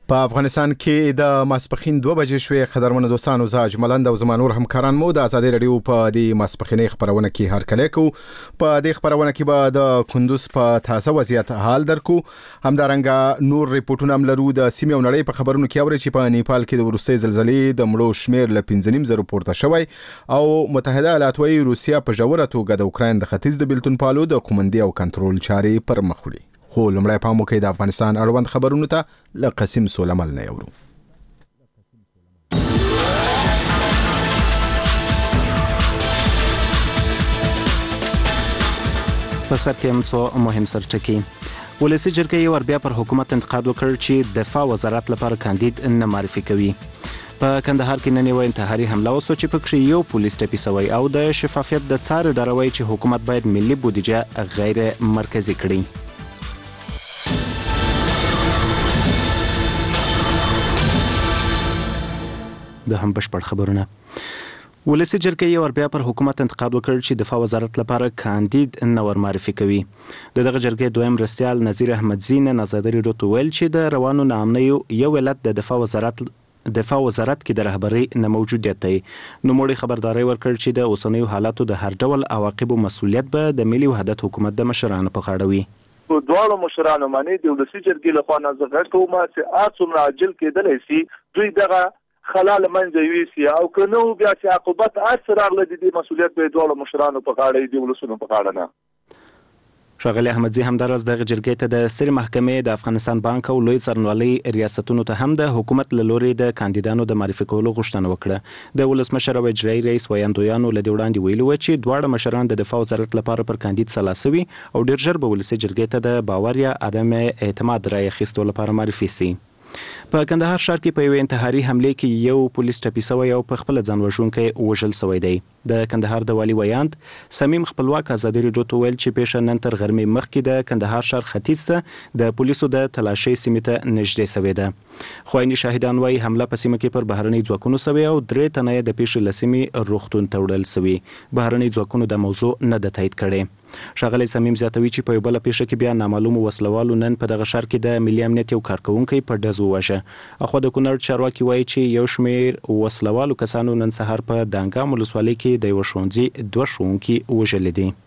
په افغانستان کې د ماسپخین 2 بجې شوې قدرمنو دوستانو زه اجملند او زمانور همکاران مو د آزادي رادیو په دې ماسپخینې خبرونه کې هر کله کو په دې خبرونه کې به د کندوز په تازه وضعیت حال درکو همدارنګه نور ریپورتونه هم لرو د سیمې او نړۍ په خبرونو کې اوري چې په نیپال کې د وروستي زلزلې د مړو شمیر ل 15,000 پورته شوی او متحده ایالات وايي روسیا په جوړه توګه د اوکرين د ختیځ د بیلتون پالو د کومندي او کنټرول چاري پر مخ وړي خو لمړی پام وکړئ د افغانستان اړوند خبرونو ته له قسم سولمل نه یورو. په سر کې هم څو مهم سرټکي. ولسی جرګې ور بیا پر حکومت انتقاد وکړ چې دفاع وزارت لپاره کاندید نه معرفي کوي. په کندهار کې نن یو انتحاري حمله وسو چې پکې یو پولیس ټپي شوی او د شفافیت د څار دروي چې حکومت باید ملي بودیجه غیر مرکزی کړي. د هم بشپړ خبرونه. ولسی جرګې ور بیا پر حکومت انتقاد وکړ چې دفاع وزارت لپاره کاندید نه ور معرفي کوي. دغه جرګې دویم رستيال نذیر احمدزی نه آزادي رادیو ویل چې د روانو نامنیو یو ولادت د دفاع وزارت کې د رهبری نه موجودیت دی. نو موږ خبرداري ورکړ چې د اوسنیو حالاتو د هر ډول عواقبو مسؤلیت به د ملي وحدت حکومت د مشرانو په غاړه وي. دوه مشرانو باندې د ولسی جرګې له خوا نظر کوم چې اڅومره عاجل کېدل شي دوی دغه خلال منځ ویسي او کنو بیا چې عقوبت اثر راغله د مسؤلیت به دوه مشرانو په غاړه دی ولسونو په غاړه نه. شغله احمدزی همدارس دغه جرګې ته د ستر محکمې د افغانستان بانک او لوی څارنوالۍ ریاستونو ته هم د حکومت له لوري د کاندیدانو د معرفي کولو غوښتنه وکړه. د ولسمشر او اجرایي رئیس ویاندویانو له وړاندې ویلو چې دواړه مشران د دفاع وزارت لپاره پر کاندید سلاسوي او ډیر ژر به ولسی جرګې ته د باور یا عدم اعتماد رای اخیستو لپاره معرفي سي. په کندهار ښار کې په یو انتحاري حمله کې یو پولیس ټپي شوی او په خپل ځان وژونکی وژل شوی دی. د کندهار د والی ویاند سمیم خپلواک آزادي رادیو ته ویل چې پیښه نن تر غرمې مخکې د کندهار ښار ختیځ ته د پولیسو د تلاشي سیمې ته نږدې شوې ده. خو عیني شاهدان وايي حمله په سیمه کې پر بهرني ځواکونو شوی او 3 تنه د پیښې لسمې روغتون ته وړل شوی. بهرني ځواکونو د موضوع نه د تایید کړي. شغله سمیم زیاتوي چې په یو بل پیښه کې بیا نامعلوم وسلوالو نن په دغه ښار کې د ملي امنیت یو کارکونکي په ډز وواژه. اخو د کونړ چارواکي وایي چې یو شمیر وسلوالو کسانو نن سهار په دانګام ولسوالۍ کې د یو ښوونځي 2 ښوونکي وژلي دي.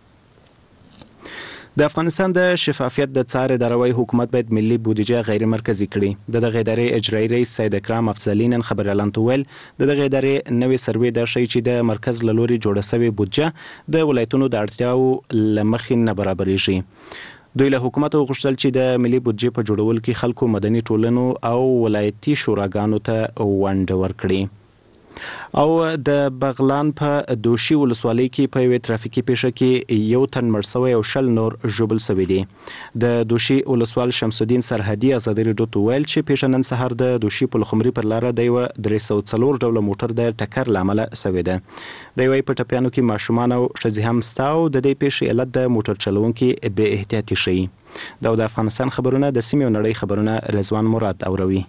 د افغانستان د شفافیت د څار دروي حکومت باید ملي بودیجه غیر مرکزی کړي. د دغه ادارې اجرایي رئیس سید اکرام افضلی نن خبر اعلان ویل د دغه ادارې نوې سروې د شي چې د مرکز له لوري جوړه شوی بودیجه د ولایتونو د اړتیاو لمخې نه برابرېږي. دوی له حکومت غوښتل چې د ملي بودیجه په جوړول کې خلکو مدني ټولنو او ولایتي شوراګانو ته ونډه ورکړي. او د بغلان په دوشي ولسوالۍ کې په یوه ترافیکي پیښه کې یو تن مړ شوی او 10 نور ژوبل شوي دي. د دوشي ولسوال شمس الدین سرحدي آزادي رادیو ته ویل چې پیښه نن سهار د دوشي په لخمري پر لار د یو 304 ډوله موټر د ټکر لامل شوی ده. د یوې په ټپیانو کې ماشومان او ښځې هم ستاو د دې پیښې علت د موټر چلوونکي بې احتیاطي شي. د افغانستان خبرونه د سیمې او نړۍ خبرونه رضوان مراد اوروي.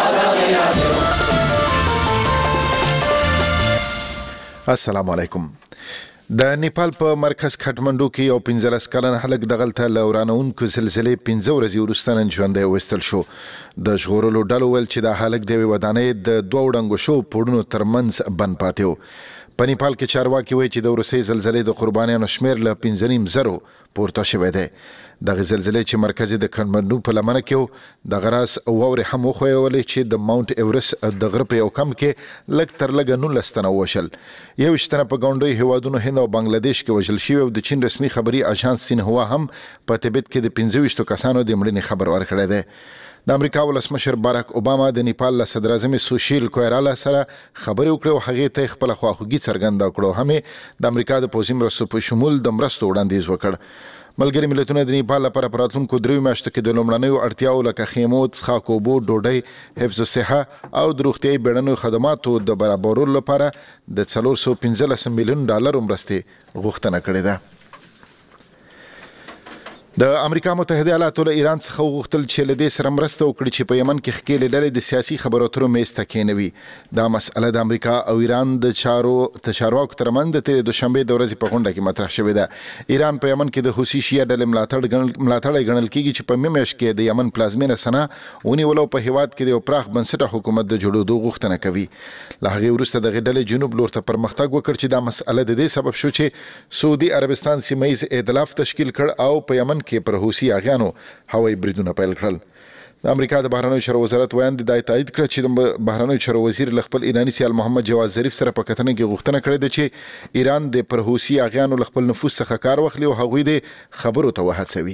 السلام علیکم. د نیپال په مرکز کټمنډو کې یو 15 کلن هلک دغلته لورانونکو زلزلې 15 ورځې وروسته نن ژوندی وستل شو. د ژغورلو ډلو ویل چې د هلک د ودانۍ د 2 وړنګو شو پوړونو ترمنځ بند پاتې و. په نیپال کې چارواکي وایي چې د وروستۍ زلزلې د قربانیانو شمیر له 15,000 پورته شوی دی. دغه زلزلې چې مرکز د کټمنډو په لمنه کې د غراس واورې هم وښویولې چې د ماونټ ایورست د غره په یو کم کې لږ تر لږه 19 تنه وشل. 21 تنه په ګاونډیو هیوادونو هند او بنگلاديش کې وژل شوي او د چین رسمي خبري اژانس سینهوا هم په تبت کې د 25 کسانو د مړینې خبر ورکړی دی. د امریکا ولسمشر باراک اوباما د نیپال له صدر اعظم سوشیل کویرالا سره خبرې وکړې او هغې ته خپل خواخوږي څرګنده کړه. هم د امریکا د پوځي مرستو په شمول د مرستو وړاندیز وکړ. ملګري ملتونه د نیپال لپاره په راتلونکو 3 میاشتو کې د لومړنیو اړتیاو لکه خیمو، څښاک اوبو، ډوډۍ، حفظ الصحه او د روغتیايي بیړنیو خدماتو د برابرولو لپاره د $415 میلیون مرستې غوښتنه کړې ده. د امریکا متحده ایالاتو له ایران څخه وغوښتل چې له دې سره مرسته وکړي چې په یمن کې ښکېلې ډلې د سیاسي خبرو اترو میز ته کېنوي. دا مسئله د امریکا او ایران د چارواکو ترمنځ د تېرې دوشنبې د ورځې په غونډه کې مطرح شوې ده. ایران په یمن کې د حوثي شیعه ډلې ملاتړی ګڼل کېږي چې په میاشت کې د یمن پلازمینه سنا ونیولو په هیواد کې د یو پراخ بنسټه حکومت د جوړېدو غوښتنه کوي. له هغې وروسته دغې ډلې جنوب لور ته پرمختګ وکړ چې دا مسئله د دې سبب شو چې سعودي عربستان سیمه ییز ائتلاف تشکیل کړ او په یمن کې پر حوثي اغیانو هوایي بریدونه پیل کړل. د امریکا د بهرنیو چارو وزارت ویاند دا تایید کړ چې د بهرنیو چارو وزیر له خپل ایراني سیال محمد جواد ظریف سره په کتنه کې غوښتنه کړې ده چې ایران د پر حوثي اغیانو له خپل نفوذ څخه کار واخلي او هغوی د خبرو ته وهڅوي.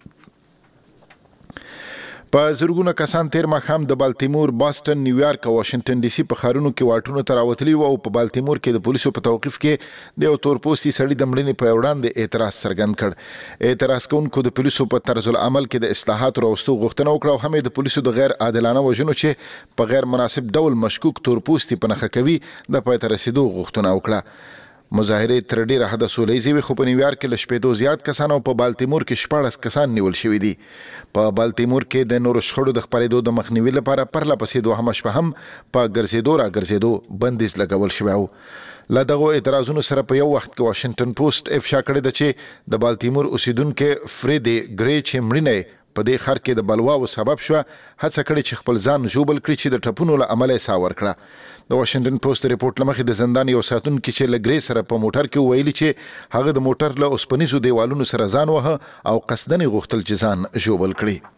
په زرګونه کسان تیر ماښام د بالتیمور، باسټن، نیویارک او واشنگټن ډي سي په ښارونو کې واټونو ته راوتلي وو او په بالتیمور کې د پولیسو په توقیف کې د یو تورپوستي سړي د مړینې په وړاندې اعتراض څرګند کړ. اعتراض کوونکو د پولیسو په طرز العمل کې د اصلاحاتو راوستو غوښتنه وکړه او هم د پولیسو د غیر عادلانه وژنو چې په غیر مناسب ډول مشکوک تورپوستي په نښه کوي د پای ته رسېدو غوښتنه وکړه. مظاهرې تر ډېره حده سوله ییزې وې خو په نیویارک کې له شپېتو زیات کسان او په بالتیمور کې 14 کسان نیول شوي دي. په بالتیمور کې د نورو شخړو د خپرېدو د مخنیوي لپاره پرله پسې دوهمه شپه هم په ګرځېدو را ګرځېدو بندیز لګول شوی و. له دغو اعتراضونو سره په یو وخت کې واشنگټن پوسټ افشا کړې ده چې د بالتیمور اوسیدونکو فریدي ګری چې مړینه په دې ښار کې د بلواو سبب شو هڅه کړې چې خپل ځان ژوبل کړي چې د ټپونو له امله یې ساه ورکړه. د واشنگټن پوسټ ریپورت له مخې د زندان یو ساتونکي چې له ګری سره په موټر کې ویلي چې هغه د موټر له اوسپنیزو دیوالونو سره ځان وهه او قصدن غوښتل چې ځان ژوبل کړي.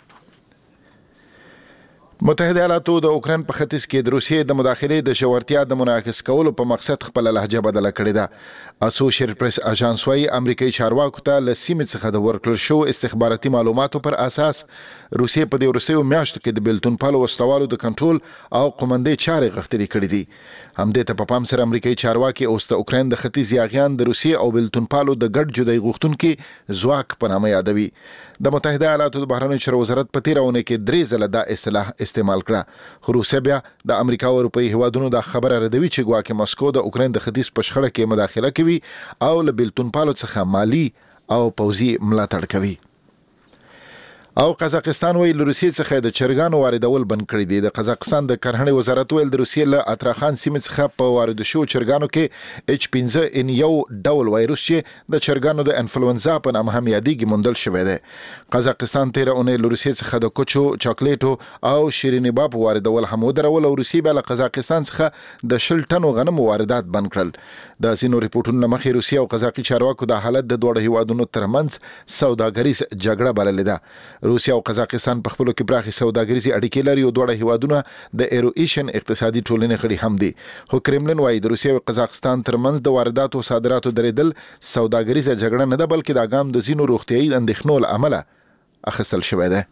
متحده ایالاتو د اوکراین په ختیځ کې د روسیې د مداخلې د ژورتیا د منعکس کولو په مقصد خپل لهجه بدله کړې ده. اسوشییټډ پریس اژانس وايي امریکایي چارواکو ته له سیمې څخه د ورکړل شوو استخباراتي معلوماتو پر اساس روسیې په دې وروستیو میاشتو کې د بیلتون پالو وسلوالو د کنټرول او قومندې چارې غښتلي کړي دي. همدې ته په پام سره امریکایي چارواکي اوس د اوکراین د ختیځ یاغیان د روسیې او بیلتون پالو د ګډ جدایي غوښتونکي ځواک په نامه یادوي. د متحده ایالاتو د بهرنیو چارو وزارت په تېره اونۍ کې 3 ځله دا اصطلاح استعمال کړه خو روسیه بیا د امریکا او اروپایي هیوادونو دا خبره ردوي چې ګواکې مسکو د اوکراین د ختیځ په شخړه کې مداخله کوي او له بیلتون پالو څخه مالی او پوځي ملاتړ کوي. او قزاقستان ویل روسیې څخه د چرګانو واردول بند کړی دي. د قزاقستان د کرهڼې وزارت ویل د روسیې له اتراخان سیمې څخه په وارد شوو چرګانو کې H5N1 ډول وایروس چې د چرګانو د انفلونزا په نامه هم یادېږي موندل شوی دی. قزاقستان تېره اونۍ له روسیې څخه د کوچو، چاکلیټو او شیریني باب واردول هم ودرول او روسیې بیا له قزاقستان څخه د 10 ټنو غنمو واردات بند کړل. د ځینو ریپورټونو له مخې روسیه او قزاقي چارواکو د حالت د دواړو هیوادونو ترمنځ سوداګریز جګړه بللې ده. روسیه او قزاقستان په خپلو کې پراخې سوداګریزي اړیکې لري او دواړه هیوادونه د ایرویشن اقتصادي ټولنې غړي هم دي. خو کرملن وايي د روسیې او قزاقستان ترمنځ د وارداتو او صادراتو درېدل سوداګریزه جګړه نه ده بلکې د ګام د ځینو روغتیايي اندېښنو له امله اخیستل شوی ده.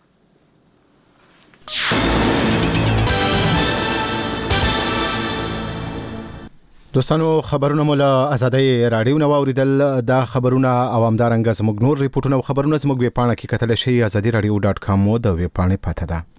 دوستانو خبرونه مو له آزادۍ راډیو نه واوریدل. دا خبرونه او همدارنګه زموږ نور ریپورټونه او خبرونه زموږ ویب پاڼه کې کتلی شئ. azadieradio.com مو د ویب پاڼې پته ده.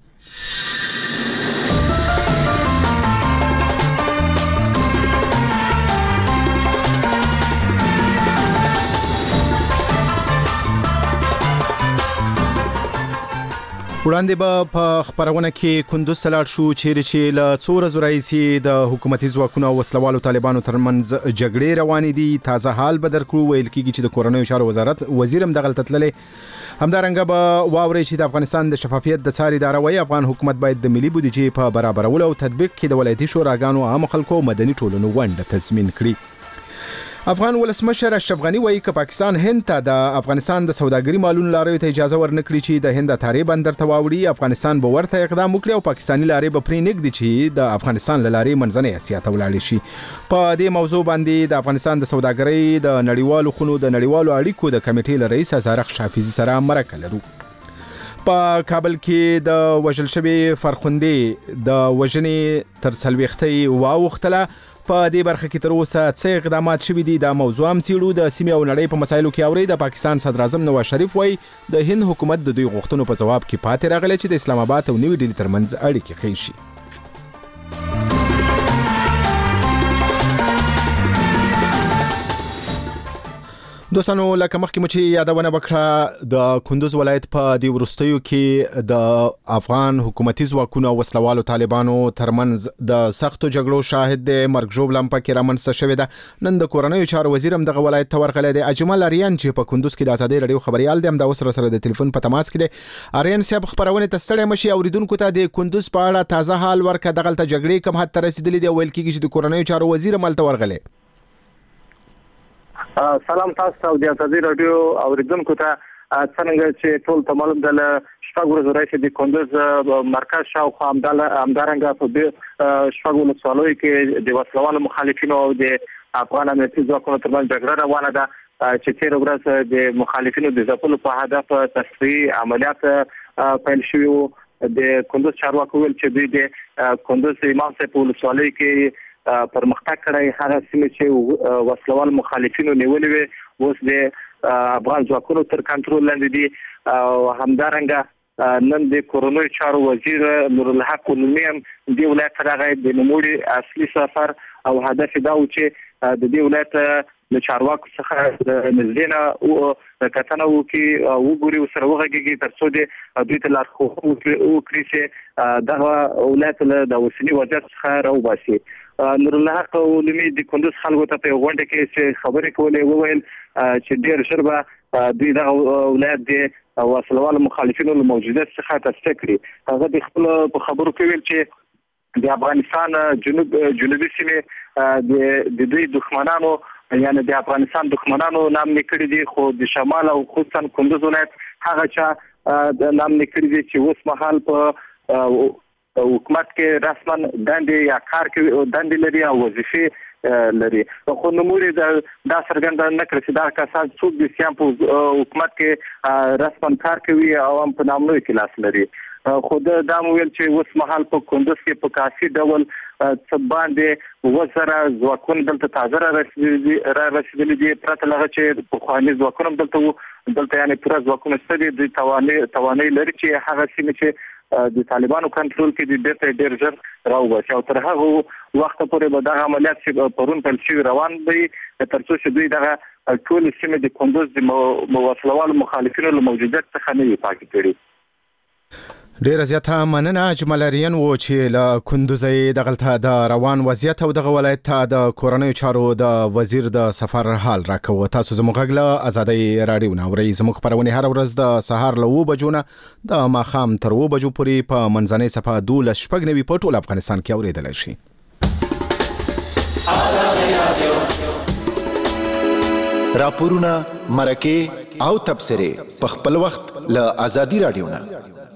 وړاندې به په خبرونه کې کندوز ته لاړ شو چیرې چې له څو ورځو راهیسې د حکومتي ځواکونو او وسلوالو طالبانو ترمنځ جګړې روانې دي. تازه حال به درکړو. ویل کېږي چې د کورنیو چارو وزارت وزیر هم دغلته تللی. همدارنګه به واورئ چې د افغانستان د شفافیت د څار اداره وایي افغان حکومت باید د ملي بودیجې په برابرولو او تطبیق کې د ولایتي شوراګانو، عامو خلکو او مدني ټولنو ونډه تضمین کړي. افغان ولسمشر اشرف غنی وایي که پاکستان هند ته د افغانستان د سوداګري مالونو لاریو ته اجازه ورنکړي چې د هند اتاري بندر ته واوړي، افغانستان به ورته اقدام وکړي او پاکستاني لارې به پرې نږدي چې د افغانستان له لارې منځنۍ اسیا ته ولاړې شي. په دې موضوع باندې د افغانستان د سوداګرۍ د نړیوالو خونو د نړیوالو اړیکو د کمیټې له رئیس زارق حافظي سره مرکه لرو. په کابل کې د وژل شوي فرخندې د وژنې تر 40 واوښتله. په دې برخه کې تر اوسه څه اقدامات شوي دي دا موضوع هم څیړو. د سیمې او نړۍ په مسایلو کې اوري. د پاکستان صدر اعظم نواز شریف وایي د هند حکومت د دوی غوښتنو په جواب کې پاتې راغلی چې د اسلام آباد او نوې ډیلي ترمنځ اړیکې ښې شي. دوستانو لکه مخکې مو چې یادونه وکړه د کندوز ولایت په دی ورستیو کې د افغان حکومتي ځواکونو او وسلوالو طالبانو ترمنځ د سختو جګړو شاهد دی. مرګ ژوبل په کې رامنځته شوې ده. نن د کورنیو چارو وزیر هم دغه ولایت ته ورغلی دی. اجمل اریان چې په کندوز کې د ازادي رادیو خبريال دی هم د سره د ټلیفون په تماس کې دی. اریان صاحب خبرونه تستړی مشي اوریدونکو ته د کندوز په اړه تازه حال ورکړه. دغه جګړې کوم حد ته رسیدلې دی ویل کېږي چې د کورنیو چارو وزیر ملته ورغلی. سلام تاسو ته د ازادي رادیو اوریدونکو ته څنګه چې ټول ته معلوم ده شپږ ورځې راځي د کندوز مرکز شاوخوا همدارنګه په شپږ ولسوالیو کې د وسلوالو مخالفینو او د افغان امنیتي ځواکونو ترمنځ جګړه روانه ده چې تیر ورځ د مخالفینو د ځپلو په هدف تصفیې عملیات پیل شوي وو. د کندوز چارواکو ویل چې دوی د کندوز امام صاحب ولسوالۍ کې پرمختګ کړی. هغه سیمې چې وسلوال مخالفینو نیولې وي اوس د افغان ځواکونو تر کنټرول لاندې دي او همدارنګه نن د کورنیو چارو وزیر نور الحق نومي هم د ولایت راغی. د نوموړي اصلي سفر او هدف دا و چې د دې ولایت د چارواکو څخه د نږدې نه کتنه وکړي او وګوري سره وغږیږي تر څو د دوی ته لارښوونه وکړي چې دغه ولایت د اوسني وضعیت څخه راوباسي. نور الحق نومي د کندوز خلکو ته په غونډه کې چې خبرې کولې وویل چې ډېر ژر به دوی دغه ولایت د وسلوالو مخالفینو له موجودیت څخه تصفیه کړي. هغه د خپل په خبرو کې ویل چې د افغانستان جنوبي سیمې د دوی دښمنانو یعنی د افغانستان دښمنانو نام نکړي دي خو د شمال او خصوصا کندوز ولایت هغه چا نام نکړي دي چې اوس مهال په حکومت کې رسما دندې یا کار کوي او دندې لري او وظیفې لري. خو نوموړي دا څرګنده نه کړي چې دا کسان څوک دي چې په حکومت کې رسما کار کوي او هم په نامنوي کې لاس لري. خو دا ویل چې اوس مهال په کندوز کې په کافي ډول څه باندې وزره ځواکونه دلته تازه را رسېدلي دي پرته له هغه چې پخواني ځواکونه دلته یعنې پوره ځواکونه شته دي. دوی توانایي لري چې هغه سیمې چې د طالبانو کنټرول کې د بیرته ډېر ژر راوباسي او تر هغه وخت پورې به دغه عملیات چې پرون پیل شوي روان وي تر څو چې دوی دغه ټول سیمې د کندوز د وسلوالو مخالفینو له موجودیت څخه نه وي پاکې کړي. ډیر زیاته مننه اجمل اریان و چې له کندوزي دغلته د روان وضعیت او دغه ولایت ته د کورنیو چارو د وزیر د سفر حال راکو. تاسو زموږ غږ له ازادي رادیو نه اورئ. زموږ خبرونه هر ورځ د سهار له 9 بجو نه د ماښام تر 9 بجو پورې په منځنۍ صفحه 12 په ټول افغانستان کې اوریدل شي. راپورونه مرکه او تبصره په خپل وخت له ازادي رادیو نه.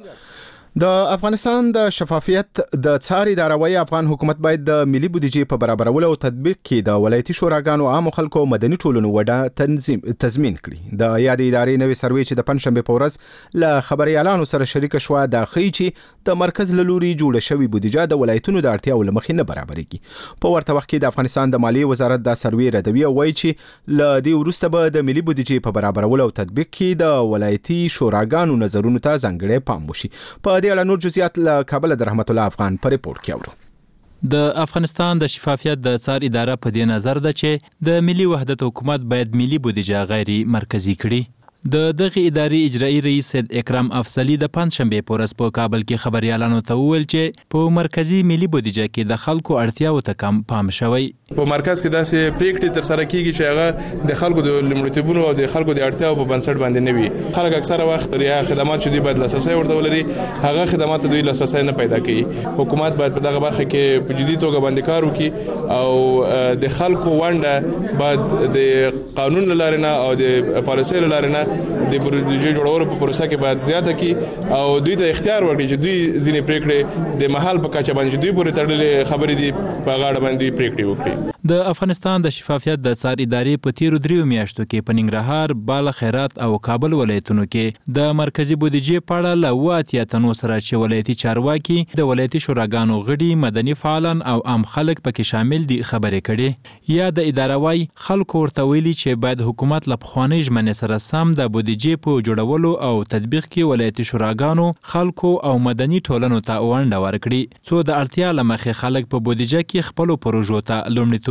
د افغانستان د شفافیت د څار ادارهوي افغان حکومت باید د ملي بودیجې په برابرولو او تطبیق کې د ولایتي شوراګانو عام خلکو مدني ټولنو وډه تضمین کړي. د یاد ادارې نوې سروې چې د پنځشنبه په ورځ له خبريالانو سره شریک شو د خي چې د مرکز له لوري جوړه شوی بودیجه د ولایتونو د اړتیاو لمخې نه برابرېږي. په ورته وخت کې د افغانستان د مالیې وزارت د سروې ردوي او وایي چې له دې وروسته به د ملي بودیجې په برابرولو او تطبیق کې د ولایتي شوراګانو نظرونو ته ځانګړی پام وشي. په دې اړه نور جزئیات له کابل د رحمت الله افغان پر ریپورت کې اورو. د افغانستان د شفافیت د څار اداره په دې نظر ده چې د ملي وحدت حکومت باید ملي بودیجه غیر مرکزی کړي. د دغه ادارې اجرایی رئیس سید اکرام افضلی د پنځشنبه په ورځ په کابل کې خبريالانو ته وویل چې په مرکزی ملي بودیجه کې د خلکو اړتیاو ته کم پام شوی. په مرکز کې داسې پریکټې تر سره کیږي چې هغه د خلکو د لمړیتوبونو او د خلکو د اړتیاو په بنسټ باندې نه وي. خلک اکثره وخت لري خدمات چې دوی باید لاسرسي ورته ولري هغه خدمات دوی لاسرسي نه پیدا کوي. حکومت باید په دغه برخه کې په جدي توګه باندې کار وکړي او د خلکو ونډه باید د قانون لاره نه او د پالیسۍ لاره نه د بودیجې جوړولو په پروسه کې باید زیاته کی او دوی ته اختیار ورکړي چې دوی ځینې پریکړې د محل په کچه باندې دوی پورې تړلې خبرې دي په غاړه باندې پریکړې وکړي. د افغانستان د شفافیت د څار ادارې په تیرو 3 میاشتو کې په ننګرهار، بالا خیرات او کابل ولایتونو کې د مرکزی بودیجې په اړه له 80 تنو سره چې ولایتي چارواکي د ولایتي شوراګانو غړي، مدني فعالان او عام خلک پکې شامل دي خبرې کړي. یا د اداره وايي خلکو ورته ویلي چې باید حکومت له پخوانۍ ژمنې سره سم د بودیجې په جوړولو او تطبیق کې ولایتي شوراګانو خلکو او مدني ټولنو ته ونډه ورکړي څو د اړتیا له مخې خلک په بودیجه کې خپل پروژو ته لومړیتوب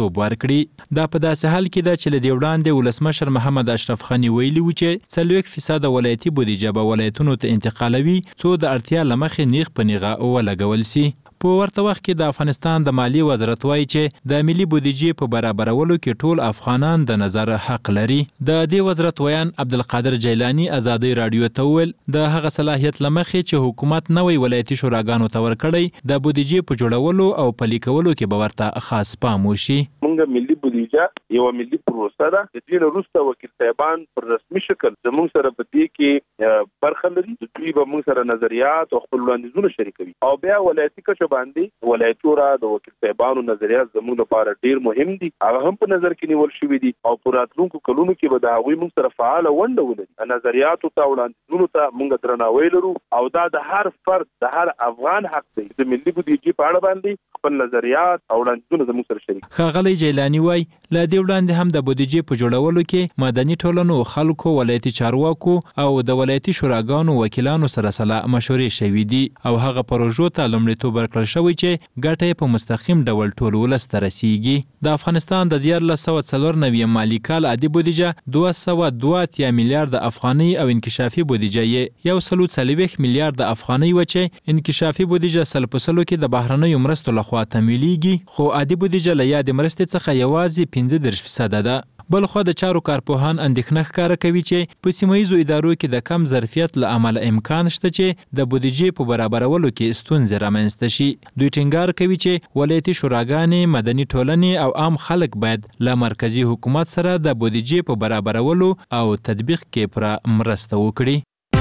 لومړیتوب ورکړي. دا په داسې حال کې ده چې له دې وړاندې ولسمشر محمد اشرف غني ویلي و چې 40% ولایتي بودیجه به ولایتونو ته انتقالوي څو د اړتیا له مخې نیغ په نیغه ولګول سي. په ورته وخت کې د افغانستان د مالی وزارت وایي چې د ملي بودیجې په برابرولو کې ټول افغانان د نظر حق لري. د دې وزارت ویان عبدالقادر جیلانی ازادي رادیو ته وویل د هغه صلاحیت له مخې چې حکومت نوی ولایتي شوراګانو ته ورکړی د بودیجې په جوړولو او پلي کولو کې به ورته خاص پام وشي. موږ ملي بودیجه یو ملي پروسه ده. د دې وروسته وکیل صاحبان پر رسمي شکل زموږ سره په دې کې برخه لري. دوی به موږ سره نظریات او خپل وړاندیزونه شریکوي او بیا ولایتي کچه باندې ولایتو را د وکیل صاحبانو نظریات زموږ لپاره ډیر مهم دي. هغه هم په نظر کې نیول شوی دي او په راتلونکو کلونو کې به د هغوی موږ سره فعاله ونډه ولري. نظریاتو ته وړاندیزونو ته موږ درناوی لرو او دا د هر فرد د هر افغان حق دی د ملي بودیجې په اړه باندې خپل نظریات او وړاندیزونه زموږ سره شریک. ښاغلی جیلانی وایي له دې وړاندې هم د بودیجې په جوړولو کې مدني ټولنو، خلکو، ولایتي چارواکو او د ولایتي شوراګانو وکیلانو سره سلا مشورې شوي دي او هغه پروژو ته لومړیتوب ورکړل شوی چې ګټه په مستقیم ډول ټول ولس ته رسیږي. د افغانستان د 1494 مالی کال عادي بودیجه 282 میلیارد افغانۍ او انکشافي بودیجه یې 140 میلیارد افغانۍ و چې انکشافي بودیجه سلپسلو کې د بهرنیو مرستو لخوا تمویلیږي خو عادي بودیجه له یادې مرستې څخه یوازې 15% ده. بلخوا د چارو کارپوهان اندېښنه ښکاره کوي چې په سیمهیزو ادارو کې د کم ظرفیت له امله امکان شته چې د بودیجې په برابرولو کې ستونزې رامنځته شي. دوی ټینګار کوي چې ولایتي شوراګانې، مدني ټولنې او عام خلک باید له مرکزي حکومت سره د بودیجې په برابرولو او تطبیق کې پوره مرسته وکړي.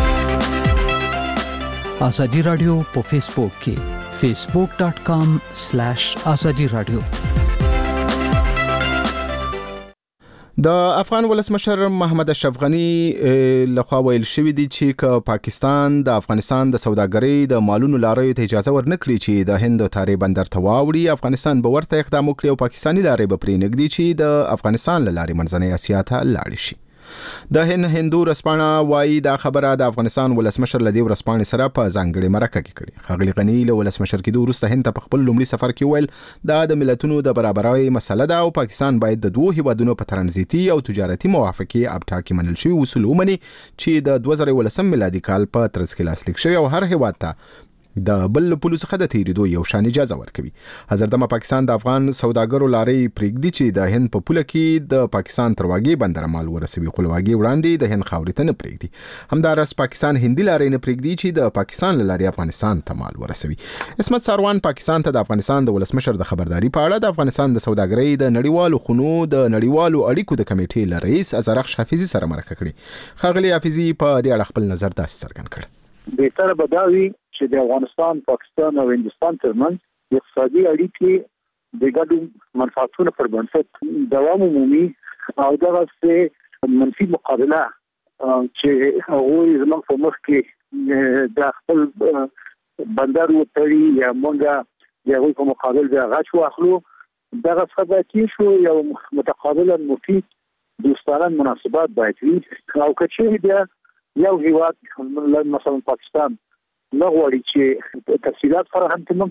ازادي رادیو په فیسبوک کې facebook.com/ازادي رادیو. د افغان ولسمشر محمد اشرف غني لخوا ویل شوی دی چې که پاکستان د افغانستان د سوداګرۍ د مالونو لاریو ته اجازه ورنکړي چې د هند تاري بندر ته واوړي، افغانستان به ورته اقدام وکړي او پاکستاني لارې به پرې نږدي چې د افغانستان له لارې منځنۍ اسیا ته لاړ شي. د هندو رسپانه وایي دا خبره د افغانستان ولسمشر لدی ورسپانې سره په ځانګړي مرکه کې کړي. ښاغلي غني له ولسمشر کېدو وروسته هند ته په خپل لومړي سفر کې ویل دا د ملتونو د برابرۍ مسله ده او پاکستان باید د دوه هیوادونو په ترانزیتي او تجارتي موافقې ابټا کې منل شوي اصول ومني چې د 2019 میلادي کال په ترڅ کې لاسلیک شوی او هر هیواد ته د بل پولو څخه د تیریدو یو شان اجازه ورکوي. حضرتمه پاکستان د افغان سوداګرو لارې پرېږدي چې د هند په پوله کې د پاکستان تر واګې بندر مال ورسوي خو واګې وړاندې د هند خاورې ته نه پرېږدي. همدارس پاکستان هندي لارې نه پرېږدي چې د پاکستان له لارې افغانستان ته مال ورسوي. عصمت ساروان پاکستان ته د افغانستان د ولسمشر د خبرداري په اړه د افغانستان د سوداګرۍ د نړیوالو خونو د نړیوالو اړیکو د کمیټې له رئیس ازرخ حافظي سره مرکه کړې. ښاغلي حافظي په دې اړه خپل نظر داسې څرګند کړ. بهتره به دا وي چې د افغانستان، پاکستان او هندستان ترمنځ اقتصادي اړیکې د ګډو منفعتونو پر بنسټ دوام ومومي او دغه منفي مقابله چې هغوی زموږ په مخ کې د خپل بندر وتړي یا موږ د هغوی په مقابل د غچ واخلو، دغه څخه باید شو یو متقابلا مفید دوستانه مناسبات باید وي او که چیرې بیا یو هیواد مثلا پاکستان نه غواړي چې تفصیلات فراهم کړي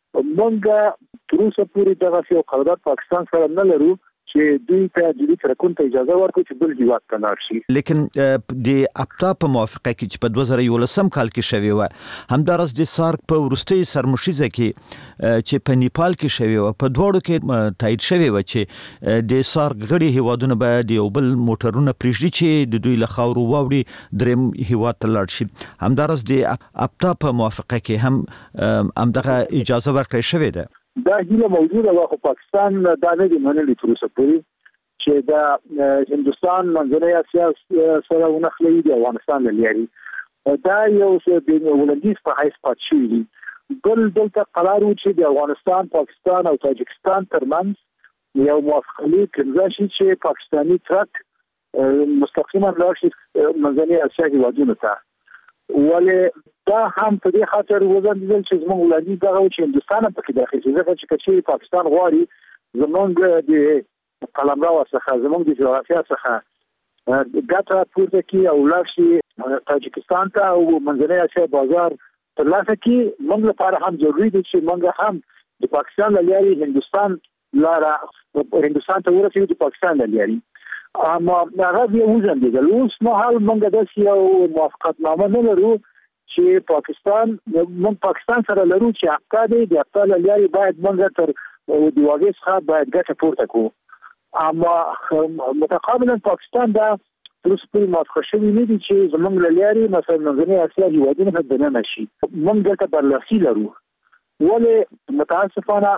موږ تر اوسه پورې دغه یو قرارداد پاکستان سره نه لرو چې دوی ته د دې ترکون ته اجازه ورکړي چې بل هیواد ته لاړ شي. لیکن د ابتا په موافقه کې چې په 2011 کال کې شوی و، همدارس د سارک په ورستي سرمشيزه کې چې په نیپال کې شوی و، په دوړو کې تایید شوی و چې د سارک غړي هیوادونه به د یو بل موټرونه پریږدي چې د دوی له خاورو واوړي دریم هیواد ته لاړ شي. همدارس د ابتا په موافقه کې هم دغه اجازه ورکړی شوی ده. دا هیله موجوده و خو پاکستان دا نه دی منلی تر اوسه پورې چې دا هندستان منځنۍ اسیا سره ونخلي د افغانستان لري. دا یو څه د ولندیز په حیث پات شوی دی. بل دلته قرار و چې د افغانستان، پاکستان او تاجکستان ترمنځ یو موافقه لیکل شي چې پاکستاني ټرک مستقیما لاړ شي منځنۍ اسیا هیوادونو ته. ولې دا هم په دې خاطر وزندل چې زموږ ولادي دغه چې هندستان په کې داخلي شي، ځکه چې کچې پاکستان غواړي زموږ د قلمرو څخه، زموږ د جغرافیه څخه ګټه پورته کړي او لاړ شي تاجکستان ته او منځنۍ اسیا بازار ترلاسه کړي. موږ لپاره هم ضروري دي چې موږ هم د پاکستان له لارې هندستان لاره هندوستان ته ورسېږي د پاکستان لري اما هغه یې وزندل اوس نو حال موږ د یو موافقتنامه نه لرو چې پاکستان سره لرو چې حق دی د خپل لاري باید موږ تر د واګي څخه باید ګټه پورته کوو اما متقابلا پاکستان دا تر څو موافقه شوی نه دي چې زموږ لاري مثلا منځنۍ اسیا هیوادونه په دننه شي موږ ګټه برلاسي لرو ولې متاسفانه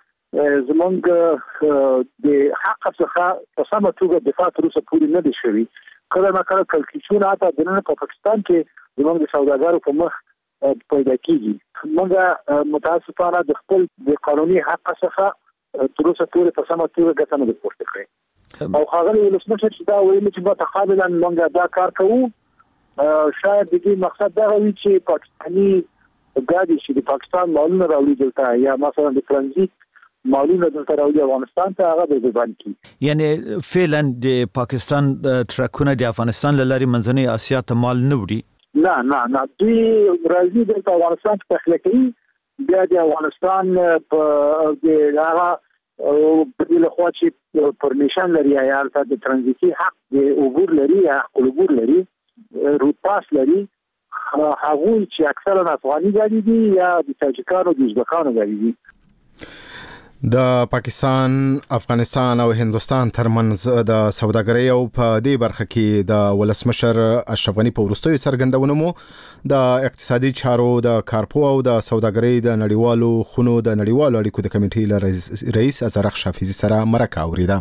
زمونږ د حق څخه په سمه توګه دفاع تر اوسه پورې نه دي شوي کله نه کله کلکیچونه حتی دننه په پاکستان کې زمونږ د سوداګرو په مخ پیدا کیږي موږ متاسفانه د خپل د قانوني حق څخه تر اوسه پورې په سمه توګه ګټه نه پورته کړې او ښاغلي ولسمشر چې دا ویلي چې متقابلا موږ دا کار کوو شاید د دې مقصد دا وي چې پاکستاني ګاډي چې د پاکستان مالونه راوړي دلته یا مثلا د ترانزیت مالونه دلته راوړي افغانستان ته هغه به ځان کی یعنی فعلا د پاکستان ټرکونه د افغانستان لاري منځنۍ اسیا ته مال نه وړي نه دوی راځي د افغانستان په تخلیقي بیا د افغانستان په هغه په لخوا چې پرمیشن لري یا د ترانزیتي حق د عبور لري یا حق عبور لري روټ پاس لري هغه چې اکثرا افغاني ګاډي دي یا د تاجکانو د ازبکانو ګاډي دي د پاکستان، افغانستان او هندوستان ترمنځ د سوداګرۍ او په دې برخه کې د ولسمشر اشرف غني په وروستیو څرګندونو مو د اقتصادي چارو د کارپو او د سوداګرۍ د نړیوالو خونو د نړیوالو اړیکو د کمیټې رئیس ازرق شافیزي سره مرکه اوریده.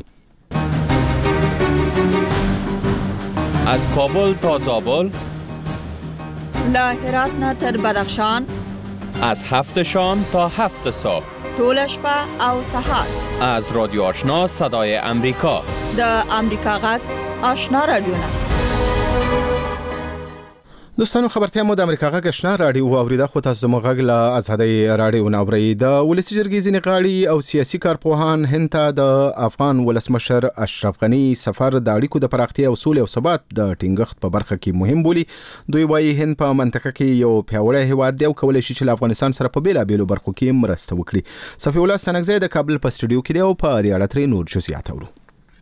از کابل تا زابل، له هرات نه تر بدخشان، از 7 شام تا 7 صبح، طول شپه او سهار، از رادیو آشنا صدای امریکا، د امریکا غږ آشنا رادیو. دوستانو خبرتیا مو د امریکا غږ آشنا رادیو اوریده خو تاسو مو غږ له ازادي رادیو نه اورئ. د ولسی جرګې ځینې غاړي او سیاسي کارپوهان هند ته د افغان ولسمشر اشرف غني سفر د اړیکو د پراختیا او سولې او ثبات د ټینګښت په برخه کې مهم بولي. دوی وايي هند په منطقه کې یو پیاوړی هیواد دی او کولای شي چې له افغانستان سره په بیلابېلو برخو کې مرسته وکړي. صفي الله سنگزی د کابل په سټوډیو کې دی او په دې اړه ترې نور جزئیات اورو.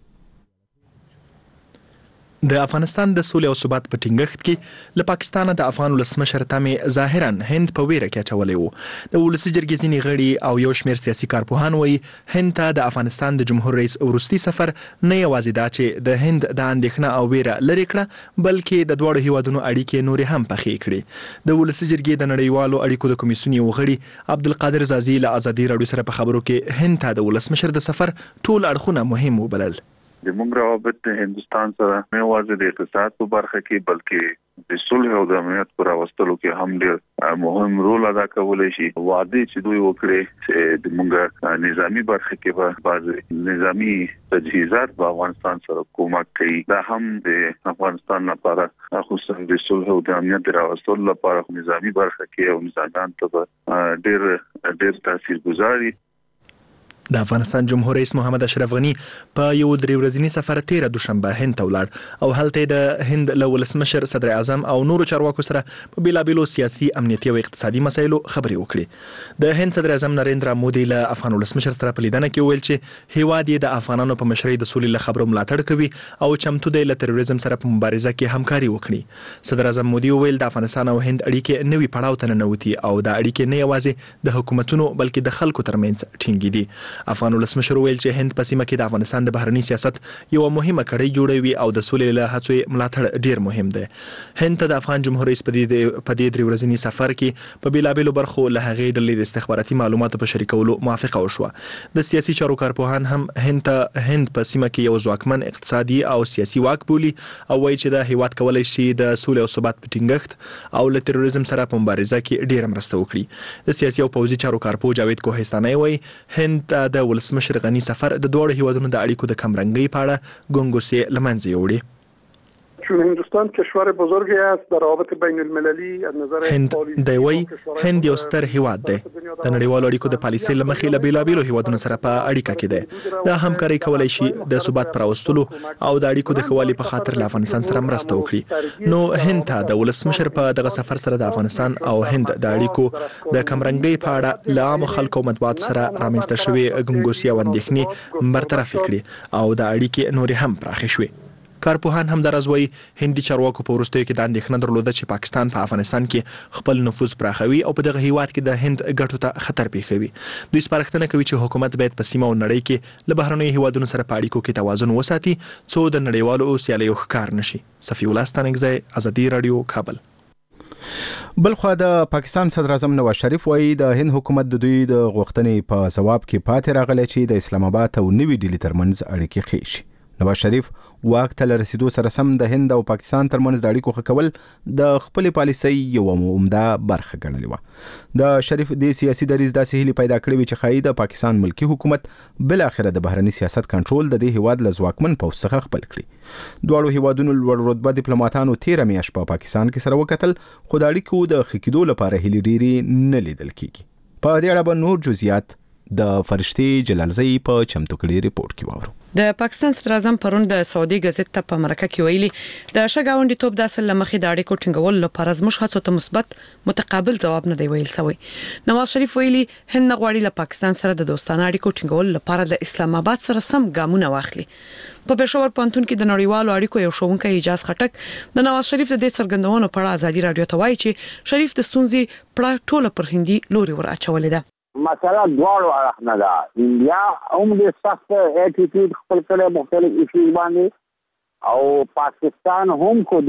د افغانستان د سولې او ثبات په ټینګښت کې له پاکستان د افغان ولسمشر تامې ظاهرا هند په ویره کې اچولې وو. د ولسی جرګې ځینې غړي او یو شمېر سیاسي کارپوهان وایي هند ته د افغانستان د جمهور رئیس وروستي سفر نه یوازې دا چې د هند د اندېښنه او ویره لرې کړه بلکې د دواړو هیوادونو اړیکې نورې هم پخې کړې. د ولسی جرګې د نړیوالو اړیکو د کمیسیون یو غړي عبدالقادر زازي له ازادي رادیو سره په خبرو کې هند ته د ولسمشر د سفر ټول اړخونه مهم وبلل. د موږ روابط د هندستان سره نه یوازې د اقتصاد په برخه کې بلکې د صلح او د امنیت پر راوستلو کې هم ډېر مهم رول ادا کولی شي. وعده چې دوی وکړي چې د موږ نظامی برخه کې به بعض نظامی تجهیزات په افغانستان سره کومک کوي دا هم د افغانستان لپاره خصوصا د صلح او د امنیت راوستلو لپاره نظامی برخه کې او نظامیان ته ډېر تاثیرګذاري. د افغانستان جمهور رئیس محمد اشرف غني په یو درې ورځنی سفر 13 دوشنبه هند ته ولاړ او هلته د هند له ولسمشر صدر اعظم او نورو چارواکو سره په بیلابېلو سیاسي امنیتي او اقتصادي مسایلو خبرې وکړي. د هند صدر اعظم نریندرا مودي له افغان ولسمشر سره په لیدنه کې ویل چې هیواد یې د افغانانو په مشرۍ د سولې له خبرو ملاتړ کوي او چمتو دی له تروریزم سره په مبارزه کې همکاري وکړي. صدر اعظم مودي ویل د افغانستان او هند اړیکې نوي پړاو ته ننوتي او د اړیکې نه یوازې د حکومتونو بلکې د خلکو ترمنځ ټینګې دي. افغان ولسمشر ویل چې هند په سیمه کې د افغانستان د بهرنی سیاست یو مهمه کړۍ جوړوي او د سولې له هڅو ملاتړ ډیر مهم دی. هند ته د افغان جمهور رئیس په دې درې ورځنی سفر کې په بیلابېلو برخو له هغې ډلې د استخباراتي معلوماتو په شریکولو موافقه وشوه. د سیاسي چارو کارپوهان هم هند په سیمه کې یو ځواکمن اقتصادي او سیاسي واک بولي او وایي چې د هیواد کولای شي د سولې او ثبات په ټینګښت او له تروریزم سره په مبارزه کې ډیر مرسته وکړي. د سیاسي او پوځي چارو کارپو جاوید کوهستاني وایي هند د ولسمشر غني سفر د دوه هیوادونو د اړیکو د کمرنګۍ په اړه ګنګوسې له منځه یوړي. چون هندوستان کشور بزرگی است در روابط بین المللی از نظر هند یو ستر هیواد دی د نړیوالو اړیکو د پالیسۍ له مخې له بیلابیلو هیوادونو سره په اړیکه کې ده. دا همکاري کولای شي د ثبات پر راوستلو او د اړیکو د ښه والي په خاطر له افغانستان سره مرسته وکړي. نو هند ته د ولسمشر په دغه سفر سره د افغانستان او هند د اړیکو د کمرنګۍ په اړه له عامو خلکو او مطبوعاتو سره رامنځته شوې ګنګوسې او اندېښنې برطرف کړي او د اړیکې نورې هم پراخې شوې. کارپوهان هم درز وایي هندي چارواکو په وروستیو کې د اندېښنه درلوده چې پاکستان په افغانستان کې خپل نفوذ پراخوي او په دغه هیواد کې د هند ګټو ته خطر پیښوي. دوی سپارښتنه کوي چې حکومت باید په سیمه او نړۍ کې له بهرنیو هیوادونو سره په اړیکو کې توازن وساتي څو د نړیوالو سیالیو ښکار نشي. صفي الله ستانکزی، ازادي رادیو، کابل. بلخوا د پاکستان صدر اعظم نواز شریف وایي د هند حکومت د دوی د غوښتنې په ځواب کې پاتې راغلی چې د اسلام آباد او نوي ډیلي ترمنځ اړیکې ښې شي. نواز شریف واک ته رسیدو سره سم د هند او پاکستان ترمنځ د اړیکو ښه کول د خپل پالیسۍ یو عمده برخه ګڼلې وه. د شریف د سیاسي دریځ داسې هیلې پیدا کړې وې چې ښایي د پاکستان ملکی حکومت بالاخره د بهرني سیاست کنټرول د دې هیواد له ځواکمن پوځ څخه خپل کړي. دواړو هیوادونو لوړ رتبه ډیپلوماټانو 13 میاشتې په پاکستان کې سره وکتل، خو د اړیکو د ښه کېدو لپاره هیلې ډېرې نه لیدل کېږي. په دې اړه به نور جزئیات د فرشتي جلالزئی په چمتو کړي ریپورت کې واورو. د پاکستان صدر اعظم پرون د سعودي غزت ته په مرکه کې ویلي د شګاونډي توپ د اصل لمخې د اړیکو ټینګول لپاره زموږ هڅو ته مثبت متقابل جواب نه دی ویل سوی. نواز شریف ویلي هند غواړي له پاکستان سره د دوستانه اړیکو ټینګول لپاره د اسلام آباد سره سم ګامونه واخلي. په پېښور پوهنتون کې د نړیوالو اړیکو یو ښوونکی اجاز خټک د نواز شریف د دې څرګندونو په اړه ازادي رادیو ته وایي چې شریف د ستونزې پړه ټوله پر هندي لوري ور اچولې ده. مسله دواړو اړخ نه ده. انډیا هم د سخت اټیټیوډ خپل کړي مختلف ایشوز باندې او پاکستان هم خو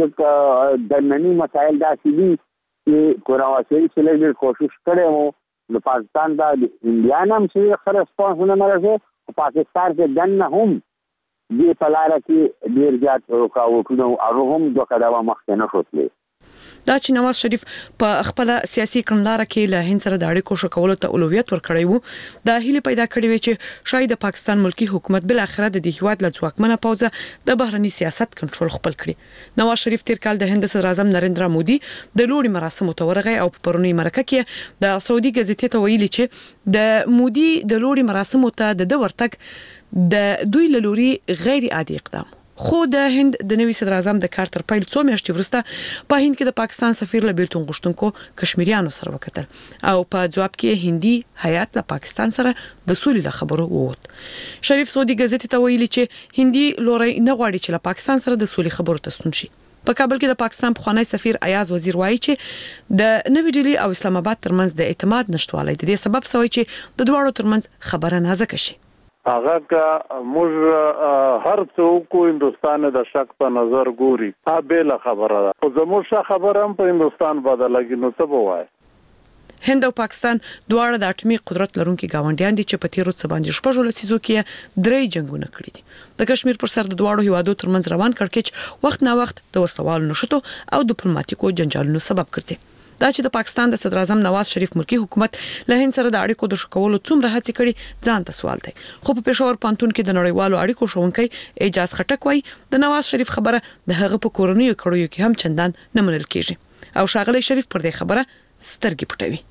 د نننی مسایل داسې دي چې کوراواسي چې کوشش کړي وو د پاکستان د انډیا نام چې خر ریسپانس نه مرسته او پاکستان کې دنه هم دې پلاره کې ډیر زیات رکاوټونه او هم دوه قدمه مخکې نه شوتلې. دا چې نواز شریف په خپل سیاسي کړنلاره کې له هند سره د اړیکو ښه کولو ته اولویت ورکړی وو، دا هیله پیدا کړې وي چې شاید د پاکستان ملکی حکومت بل اخره د دې هیواد له ځواکمنه پوځه د بهرني سیاست کنټرول خپل کړي. نواز شریف تیر کال د هند صدر اعظم نریندرا مودي د لوړي مراسمو ته ورغی او په پرونی مرکه کې د سعودي غزټ ته ویلي چې د مودي د لوړي مراسمو ته د ورتګ د دوی له لوري غیر عادي اقدام. خو د هند د نوي صدر اعظم د کار تر پیل څو میاشتې وروسته په هند کې د پاکستان سفیر له بیلتون غوښتونکو کشمیریانو سره وکتل او په جواب کې هندي هیات له پاکستان سره د سولې له خبرو ووت. شریف سعودي غزټ ته ویلي چې هندي لوري نه غواړي چې له پاکستان سره د سولې خبرو ته ستون شي. په کابل کې د پاکستان پخوانی سفیر ایاز وزیر وایي چې د نوي ډیلی او اسلام آباد ترمنځ د اعتماد نشټوالی د دې سبب سوی چې د دواړو ترمنځ خبره نازک شي. هغه کا موږ هر څوک هندستان د شک په نظر ګوري به خبره ده او زموږ خبره هم په هندستان بدلږي نو څه بوای. هند او پاکستان دواړه د اټومي قدرت لرونکي گاونډیان دي چې په تیرو څه باندې شپږ لسیزو کې درې جنگونه کړي دي. د کشمیر پر سر د دواړو هیوادو ترمنځ روان کړکېچ وخت نه وخت د وسوالو نشټو او ډیپلوماټیکو جنجالونو سبب ګرځي. دا چې د پاکستان د صدر اعظم نواز شریف ملکی حکومت له هند سره د اړیکو د شکولو څومره هڅې کړي ځان ته سوال دی. خو په پېښور پوهنتون کې د نړیوالو اړیکو ښوونکی اجاز خټک وایي د نواز شریف خبره د هغه په کورنیو کړیو کې هم چندان نه منل کېږي او ښاغلی شریف پر دې خبره سترګې پټوي.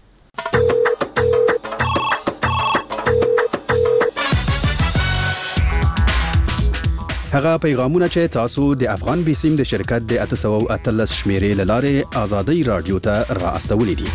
هغه پیغامونه چې تاسو د افغان بیسیم د شرکت د 813 شمیرې لاره آزادۍ رادیو ته را استولې دي.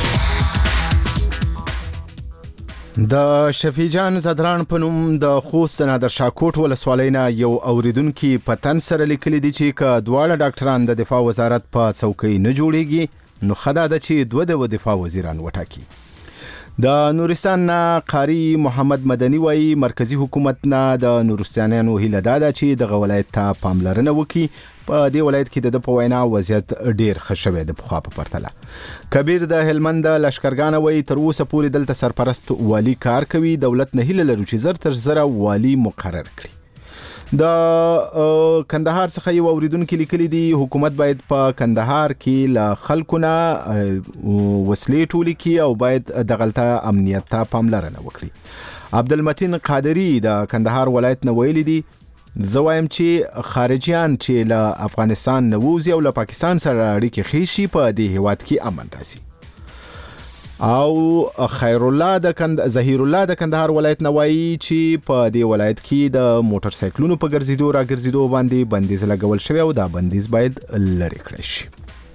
د شفیجان زدران په نوم د خوست نادر شاکوټ ولسوالۍ نه یو اوریدونکو په تن سره لیکلي دي چې ک دواړه ډاکټران د دفاع وزارت په څوکۍ نه جوړیږي نو خدای د چې دوه د دفاع وزیران وټاکي. د نورستان قاری محمد مدني وایي مرکزی حکومت نه د نورستانیانو هیله ده چې د ولایت ته پاملرنه وکړي. په دې ولایت کې د په وینا وضعیت ډیر ښه شوی د پخوا په پرتله. کبیر د هلمند لشکرګان وایي تر اوسه پورې دلته سرپرست والی کار کوي، دولت نه هیله لري چې زر تر زر والی مقرر کړي. د کندهار څخه یو اوریدونکو لیکلي دي حکومت باید په کندهار کې له خلکو نه وسلې ټولې کړي او باید د غلطه امنیت ته پاملرنه وکړي. عبدالمتین قادری د کندهار ولایت نه ویلي دي زه وایم چې خارجيان چې له افغانستان نه ووځي او له پاکستان سره اړیکې ښې شي په دې هیواد کې امن راسي. او خیر الله د ظهیر الله د کندهار ولایت نوایي چې په دې ولایت کې د موټر سایکلونو په ګرځېدو را ګرځېدو باندې بندیز لګول شوی او دا بندیز باید لرې کړی شي.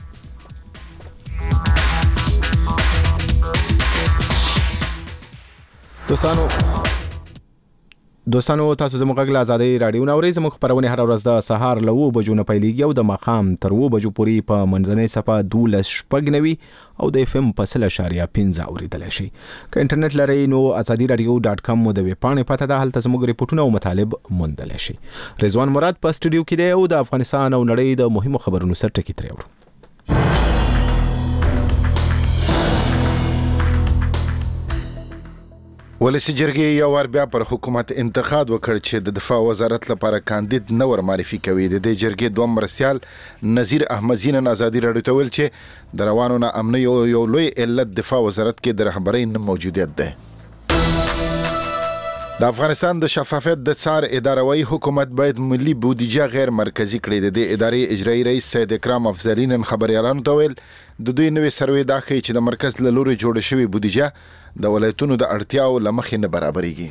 دوستانو تاسو زموږ غږ له آزادۍ رادیو نه اورئ. زموږ خپرونې هره ورځ د سهار له 9 بجو نه پیلېږي او د ماښام تر 9 بجو پورې په منځنۍ صفحه 12.9 او د FM په 100.5 اوریدلی شي. که انټرنیټ لرئ نو azadiradio.com مو د ویبپاڼې پته ده، هلته زموږ ریپورټونه او مطالب موندلی شي. رضوان مراد په سټوډیو کې دی او د افغانستان او نړۍ د مهمو خبرونو سر ټکي ترې اورو. ولسی جرګې یو ور بیا پر حکومت انتقاد وکړ چې د دفاع وزارت لپاره کاندید نه ور معرفي کوي. د دې جرګې دوم مرسیال نذیر احمدزی نن آزادي رادیو ته ویل چې د روانو نه امن یو لوی علت دفاع وزارت کې د رهبرۍ نه موجودیت ده. د افغانستان د شفافیت د څار اداروي حکومت باید ملي بودیجه غیر مرکزی کړي. د دې ادارې اجرایي رئیس سید اکرام افضلی نن خبريالانو ته ویل د دوی نوې سروې دا ښیي چې د مرکز له لوري جوړ شوی بودیجه د ولایتونو د اړتیاو لمخې نه برابرېږي.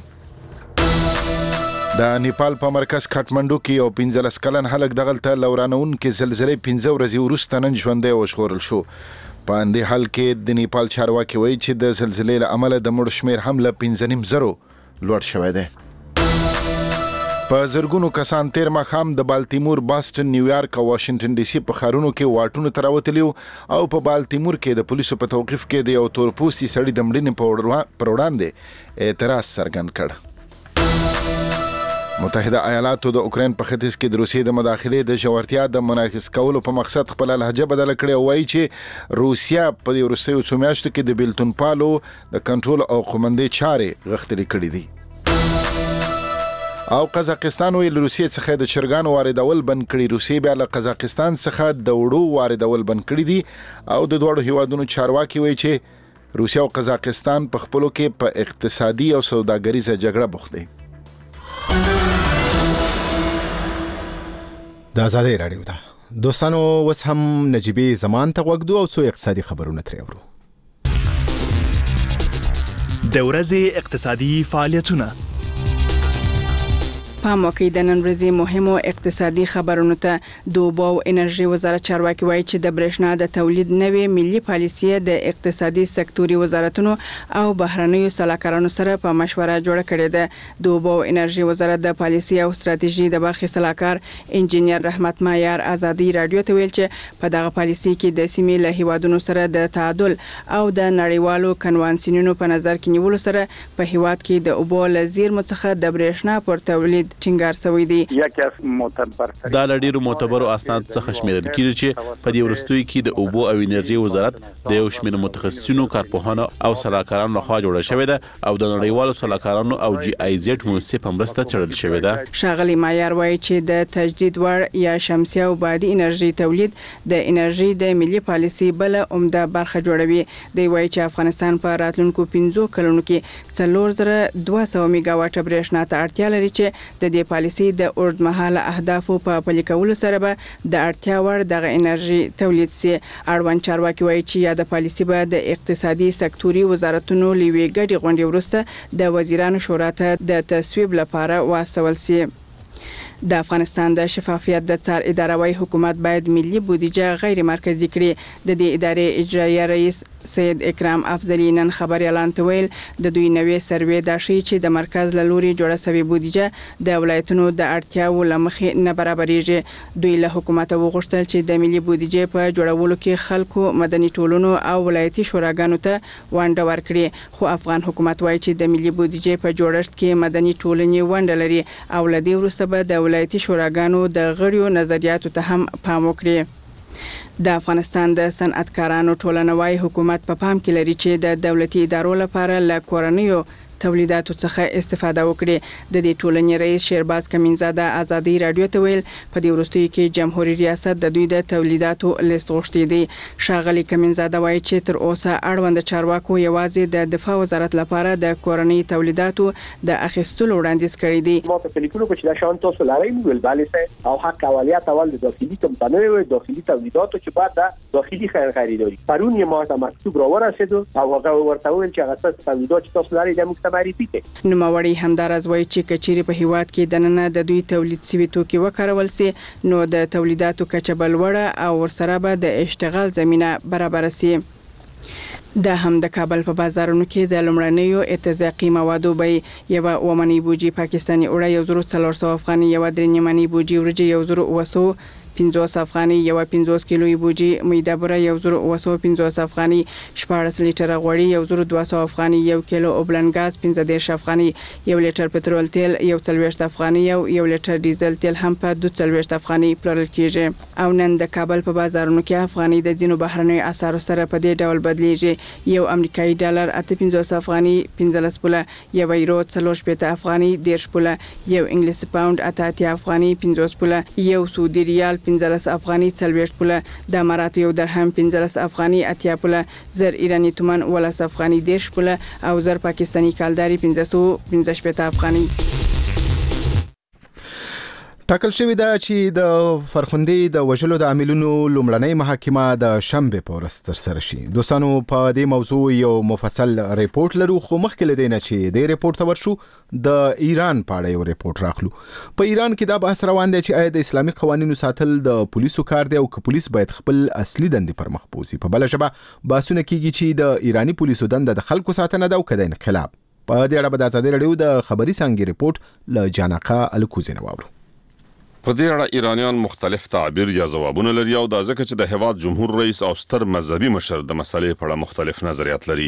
د نیپال په مرکز کاټمنډو کې یو 15 کلن هلک دغلته لورانون کې زلزلې 15 ورځې وروسته نن ژوندی وژغورل شو. په اندې حال کې د نیپال چارواکي وایي چې د زلزلې له امله د مړو شمیر هم له 15,000 لوړ شوی دی. په زرګونو کسان تیر ماښام د بالتیمور، باستن، نیویارک او واشنگټن ډي سي په ښارونو کې واټونو ته راوتلي او په بالتیمور کې د پولیسو په توقیف کې د یو تورپوستي سړي د مړینې پر وړاندې اعتراض څرګند کړ. متحده ایالاتو د اوکراین په ختیځ کې د روسیې د مداخلې د ژورتیا د منعکس کولو په مقصد خپل لهجه بدله کړې او وایي چې روسیا په دې وروستیو څو میاشتو کې د بیلتون پالو د کنټرول او قومندې چارې غښتلې کړې دي. او قزاقستان ویل روسیې څخه د چرګانو واردول بند کړي. روسیې بیا له قزاقستان څخه د وړو واردول بند کړي دي او د دوړو هیوادونو چارواکي وایي چې روسیا او قزاقستان په خپلو کې په اقتصادي او سوداګریزه جګړه بوخت دي. د آزادۍ رادیو ده دوستانو، اوس هم نجیبې زمان ته غوږ دو او څو اقتصادي خبرونه ترې اورو. د ورځې اقتصادي فعالیتونه په موقع د نن ورځې مهمو اقتصادي خبرونو ته د اوبو او انرژي وزارت چارواکي وایي چې د برېښنا د تولید نوې ملي پالیسي د اقتصادي سکتوري وزارتونو او بهرنیو سلاکارانو سره په مشوره جوړه کړې ده. د اوبو او انرژي وزارت د پالیسي او ستراتیژي د برخې سلاکار انجینیر رحمت مایار آزادي رادیو ته ویل چې په دغه پالیسي کې د سیمې له هیوادونو سره د تعادل او د نړیوالو کنوانسیونونو په نظر کې نیولو سره په هیواد کې د اوبو له زیرمو څخه د برېښنا پر تولید ټینګار شوی دی. دا لړیرو معتبرو اسناد څخه شمیرل کیږي چې په دې ورستوي کې د اوبو او انرژي وزارت د یو شمېر متخصصینو، کارپوهانو او سلاکارانو لخوا جوړه شوې ده او د نړیوالو سلاکارانو او جی آی زیډ موسسې په مرسته څېړل شوې ده. ښاغلي مایار وایي چې د تجدید وړ یا شمسي او بادي انرژي تولید د انرژي د ملي پالیسي بل عمده برخه جوړوي. دی وایي چې افغانستان په راتلونکو 15 کلونو کې 4200 میگاواټ برېښنا ته اړتیا لري چې د دې پالیسي د اوږدمهاله اهدافو په پلي کولو سره به د اړتیا وړ دغه انرژي تولید سي. اړوند چارواکي وایي چې یا د پالیسي به د اقتصادي سکتوري وزارتونو لوي ګډي غونډې وروسته د وزیرانو شورا ته د تصویب لپاره واستول سي. د افغانستان د شفافیت د څار اداروي حکومت باید ملي بودیجه غیر مرکزی کړي. د دې ادارې اجرایي رئیس سید اکرام افضلی نن خبريالان ته ویل د دوی نوې سروې دا شي چې د مرکز له لوري جوړه شوی بودیجه د ولایتونو د اړتیاو لمخې نه برابرېږي. دوی له حکومت وغوښتل چې د ملي بودیجې په جوړولو کې خلکو، مدني ټولنو او ولایتي شوراګانو ته ونډه ورکړي. خو افغان حکومت وایي چې د ملي بودیجې په جوړښت کې مدني ټولنې ونډه لري او لدی وروسته به د ولایتي شوراګانو د غړیو نظریاتو ته هم پام وکړي. د افغانستان د صنعتکارانو ټولنه وايي حکومت په پام کې لري چې د دولتي ادارو لپاره له کورنیو تولیداتو څخه استفاده وکړي. د دې ټولنې رئیس شیرباز کمینزاده آزادي رادیو ته ویل په دې وروستیو کې جمهوریت ریاست د دوی د تولیداتو لیست غوښتي دي. ښاغلي کمینزاده وایي چې تر اوسه اړوند چارواکو یوازې د دفاع وزارت لپاره د کورنۍ تولیداتو د اخیستلو وړاندیز کړی دی. ما په ټلیفون کې چې دا شان تاسو لارې موږ بل سه او حق اولیت اول د داخلي کمپنیو او داخلي تولیداتو چې چې بعد داخلي خریداري پرون یه ما ته مکتوب را ورسید او هغه ورته ویل چې هغه څه تولیدات چې تاسو لرئ د موږ ته معرفي کړئ. نوموړی همدارز وایي چې کچېرې په هیواد کې دننه د دوی تولید شوي توکي وکارول سي نو د تولیداتو کچه به لوړه او ورسره به د اشتغال زمینه برابر سي. دا هم د کابل په بازارونو کې د لومړنیو ارتزاقي موادو به یو ومنی بوجي پاکستاني اوړه 1400 افغاني یو درې نیمنی بوجي ورجې 50 افغاني یو 50 کیلوي بوجي میده بوره 1950 افغاني 14 لیټر غوړي 1200 افغاني 1 کیلو اوبلنګاز 15 افغاني 1 لیټر پټرول تیل 140 افغاني او 1 لیټر ډیزل تیل هم په 240 افغاني پلورل کیږي. او نن د کابل په بازارونو کې افغاني د ځینو بهرنیو اسعارو سره په دې ډول بدلیږي. یو امریکایي ډالر 58 افغاني 15 پوله یو یورو 40 افغاني 10 پوله یو انګلیس پاوند 88 افغاني 50 پوله یو سعودي ریال 15 افغاني 40 پوله د اماراتو یو درهم 15 افغاني 80 پوله زر ایرانی تومان 10 افغاني 10 پوله او زر پاکستانی کالداري 1515 افغاني. ټاکل شوی دا چې د فرخندې د وژلو د عاملونو لومړنۍ محاکمه د شنبه په ورځ ترسره شي. دوستانو په دې موضوع یو مفصل ریپورت لرو خو مخکې لدی نه چې د ریپورت ته ورشو د ایران په اړه یو ریپورت راخلو. په ایران کې دا بحث روان دی چې آیا د اسلامي قوانینو ساتل د پولیسو کار دی او که پولیس باید خپل اصلي دندې پر مخ بوزي. په بل ژبه بحثونه کیږي چې د ایرانی پولیسو دنده د خلکو ساتنه ده او که د انقلاب. په دې اړه به د ازادي رادیو د خبري څانګې ریپورت له جانقه الکوزي نه واورو. په دې اړه ایرانیان مختلف تعبیر یا ځوابونه لري او دا ځکه چې د هیواد جمهور رئیس او ستر مذهبي مشر د مسلې په اړه مختلف نظریات لري.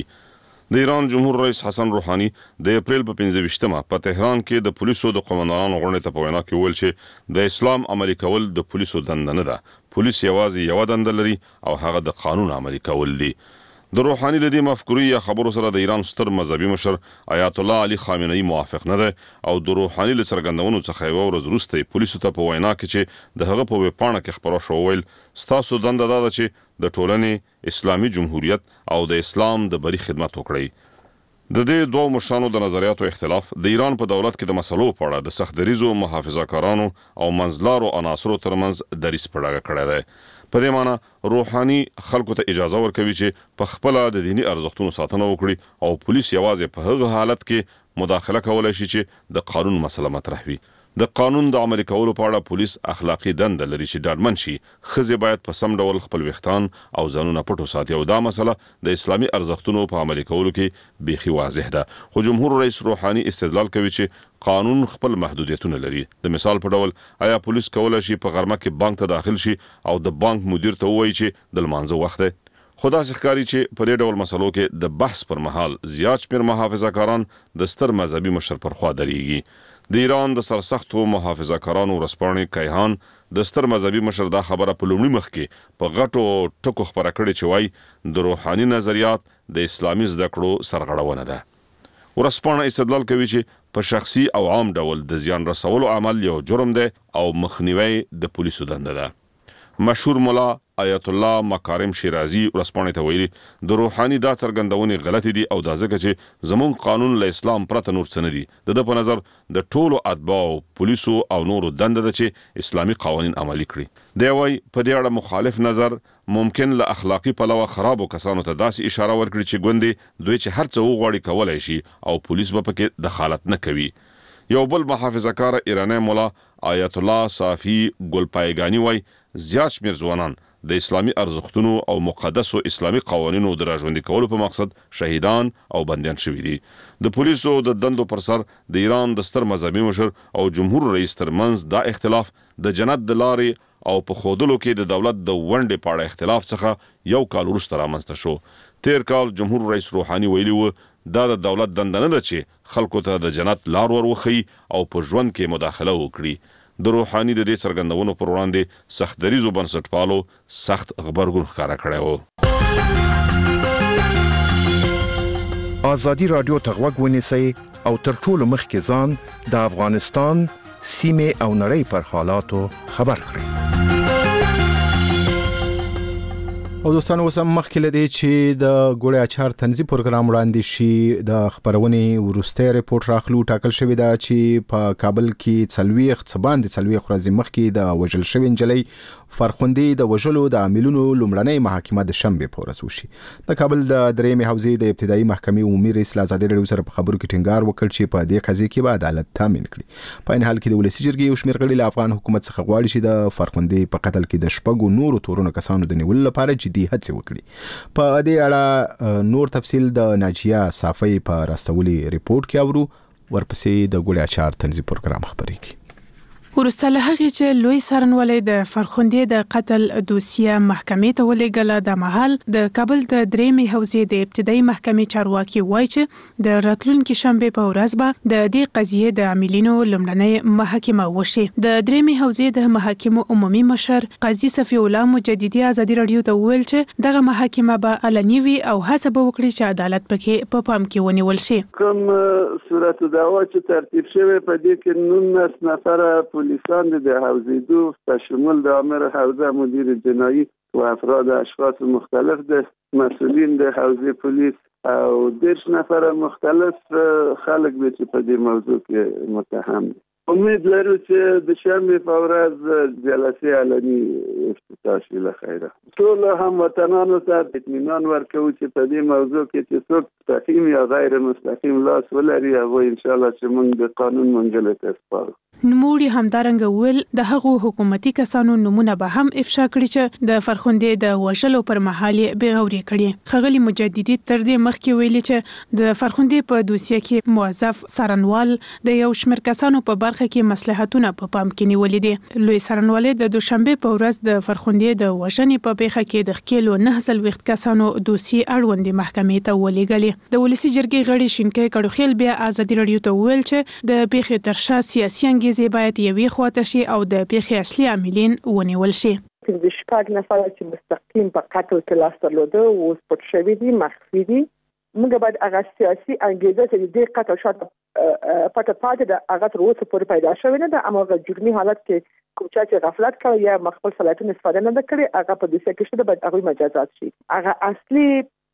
د ایران جمهور رئیس حسن روحاني د اپریل په 15مه په تهران کې د پولیسو د قومندانانو غونډې ته په وینا کې ویل چې د اسلام عملي کول د پولیسو دنده نه ده. پولیس یوازې یو دنده لري او هغه د قانون عملي کول دي. د روحاني لدی مفکوري یا خبرو سره د ایران ستر مذهبي مشر آیت الله علي خامنه‌ای موافق نه ده او د روحاني له څرګندونو څخه یو ورځ وروسته پولیسو ته په وینا کې چې د هغه په ویبپاڼه کې خبرو شو ویل ستاسو دنده ده چې د ټولنې اسلامي جمهوریت او د اسلام د بری خدمت وکړي. د دې دوه مشرانو د نظریاتو اختلاف د ایران په دولت کې د مسلو په اړه د سخت دریزو محافظه‌کارانو او منځلارو عناصرو ترمنځ دریس پړه کړی دی. په دې معنی روحاني خلکو ته اجازه ورکوي چې په خپل د دینی ارزښتونو ساتنه وکړي او پولیس یوازې په هغه حالت کې مداخله کولای شي چې د قانون مسله مطرح وي. د قانون د عملي کولو په اړه پولیس اخلاقی دنده لري چې ډاډمن شي ښځې باید په سم ډول خپل ویښتان او ځانونه پټو ساتي او دا مسله د اسلامي ارزښتونو په عملي کولو کې بیخي واضح ده. خو جمهور رئیس روحاني استدلال کوي چې قانون خپل محدودیتونه لري. د مثال په ډول آیا پولیس کولای شي په غرمه کې بانک ته داخل شي او د بانک مدیر ته ووایي چې د لمانځه وخت دی؟ خو داسې ښکاري چې په دې ډول مسلو کې د بحث پر مهال زیات شمېر محافظه‌کاران د ستر مذهبي مشر پر خوا درېږي. د ایران د سرسختو محافظه‌کارانو ورځپاڼې کیهان د ستر مذهبي مشر دا خبره په لومړي مخ کې په غټو ټکو خبره کړې چې وایي د روحاني نظریات د اسلامي زده کړو سرغړونه ده. ورځپاڼه استدلال کوي چې په شخصي او عام ډول د زیان رسولو عمل یو جرم دی او مخنیوي د پولیسو دنده ده. مشهور مولا آیت الله مکارم شیرازی ورځپاڼې ته ویلي د روحاني دا څرګندونې غلطې دي او دا ځکه چې زموږ قانون له اسلام پرته نور څه نه دي. د په نظر د ټولو اتباعو پولیسو او نورو دنده ده چې اسلامي قوانین عملي کړي. دی وايي په دې اړه مخالف نظر ممکن له اخلاقی پلوه خرابو کسانو ته داسې اشاره ورکړي چې ګوندې دوی چې هر څه وغواړي کولای شي او پولیس به پکې دخالت نه کوي. یو بل محافظه‌کار ایرانی مولا آیت الله صافی ګلپایګانی وایي زیات شمېر ځوانان د اسلامي ارزښتونو او مقدسو اسلامي قوانینو د راژوندي کولو په مقصد شهیدان او بندیان شوي دي. د پولیسو د دندو پر سر د ایران د ستر مذهبي مشر او جمهور رئیس ترمنځ دا اختلاف د جنت د لارې او په ښودلو کې د دولت د ونډې په اړه اختلاف څخه یو کال وروسته رامنځته شو. تیر کال جمهور رئیس روحاني ویلي و دا د دولت دنده نه ده چې خلکو ته د جنت لار ور وښیي او په ژوند کې مداخله وکړي. د روحاني د دې څرګندونو پر وړاندې سخت دریزو بنسټپالو سخت غبرګون ښکاره کړی و. ازادي رادیو ته غوږ ونیسئ او تر ټولو مخکې ځان د افغانستان سیمې او نړۍ پر حالاتو خبر کړئ. او دوستانو وسم مخکې لدی چې د ګوړې اچار تنظیم پروګرام وړاندې شي د خبرونې ورسته ریپورت راخلو ټاکل شوی دا چې په کابل کې څلويخ څباندې څلويخ ورځې مخکې د وژل شوی انجلۍ فرخوندي د وژلو د عاملونو لومړنۍ محاکمه د شنبه پورس وشي. د کابل د درېمې حوزې د ابتدایي محکمې عمومي رئیس آزادي رادیو سره په خبرو کې ټینګار وکړ چې په دې قضیه کې به عدالت تامین کړي. په ان حال کې د ولسی جرګې یو شمېر غړي له افغان حکومت څخه غواړي چې د فرخوندي په قتل کې د شپږو نورو تورونو کسانو د نیولو لپاره جدي هڅې وکړي. په دې اړه نور تفصیل د ناجیه صافی په راستولي ریپورت کې اورو. ورپسې د ګوړې اچار تنظیم پروګرام خبرې کوي. ورسته له هغې چې لوی څارنوالۍ د فرخوندي د قتل دوسیه محکمې ته ولېږله د مهال د کابل د درېمې حوزې د ابتدایي محکمې چارواکي وایي چې د راتلونکي شنبه په ورځ به د دې قضیې د عاملینو لومړنۍ محاکمه وشي. د درېمې حوزې د محاکمو عمومي مشر قاضي صفي الله مجددي آزادي رادیو ته وویل چې دغه محاکمه به علني وي او هڅه به وکړي چې عدالت پکې په پام کې ونیول شي. کوم صورت دعوا چې ترتیب شوی په دې کې 19 نفره پولیسان د حوزې دو تشمل د امر حوزه مدیر جنایی و افراد اشخاص مختلف د مسئولین د حوزې پولیس او 10 نفر مختلف خلک به چې په دې موضوع کې متهم دي. امید لرو چې د شنبه په ورځ جلسه علني افتتاح شي له خیره. ټول هموطنانو ته اطمینان ورکوي چې په دې موضوع کې چې څوک مستقیم یا غیر مستقیم لاس ولري هغه ان شاء الله چې موږ د قانون منجلې ته سپارو. نوموړي همدارنګه ویل د هغو حکومتي کسانو نمونه به هم افشا کړي چې د فرخوندي د وژلو پر مهال بغوري کړي. خغلی مجددي تر دې مخکې ویلي چې د فرخوندي په دوسیه کې موظف څارنوال د یو شمېر کسانو په برخه کې مصلحتونه په پام کې نیولې دي. لوی څارنوالۍ د دوشنبه په ورځ د فرخوندي د وژنې په پیښه کې د خکېلو 9 کسانو دوسیه اړوندې محکمې ته ولېږلې. د ولسی جرګې غړي شینکې کډوخیل بیا آزادي رادیو ته ویل چې د پیښې ترشا سیاسي انګیزې باید یوې خواته شي او د پیښې اصلي عاملین ونیول شي. د شپږ نفر چې مستقیم په قتل کې لاس درلوده او پټ شوي دي مخفي دي. موږ باید هغه سیاسي انګیزه چې د قتل شاته پټه پاتې د هغه تر اوسه پورې پیدا شوې نه ده. هغه جرمي حالت کې کوم چې غفلت کوي یا مخفل صلاحیتونه استفاده نه کړي هغه په دې کې شته باید هغه مجازات شي. هغه اصلي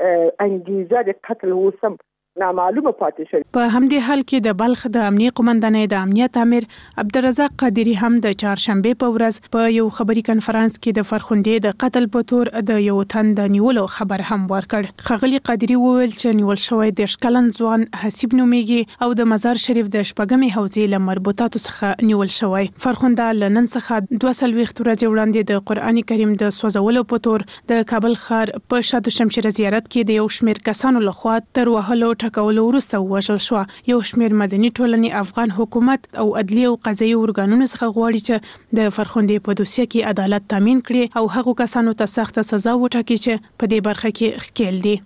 انګیزه د قتل اوسم نامعلومه پاتې شوی. په همدې حال کې د بلخ د امنیه قومندانۍ د امنیت امیر عبدالرزاق قادری هم د چهارشنبه په ورځ په یو خبري کنفرانس کې د فرخوندي د قتل په تور د یو تن د نیولو خبر هم ورکړ. خغلی قادری وویل چې نیول شوی د شکلن ځوان حسیب نومیږي او د مزار شریف د شپږمې حوزې له مربوطاتو څخه نیول شوی. فرخنده لنن څخه 2 ورځې وړاندې د قرآن کریم د سوځولو په تور د کابل ښار په شاد شمشیر زیارت کې د یو شمېر کسانو لخوا تر وهلو ټکولو وروسته وژل شو. یو شمېر مدني ټولنې افغان حکومت او عدلي او قضایي ارګانونو څخه غواړي چې د فرخوندي په دوسیه کې عدالت تامین کړي او هغو کسانو ته سخت سزا وټاکي چې په دې برخه کې ښکېل دي.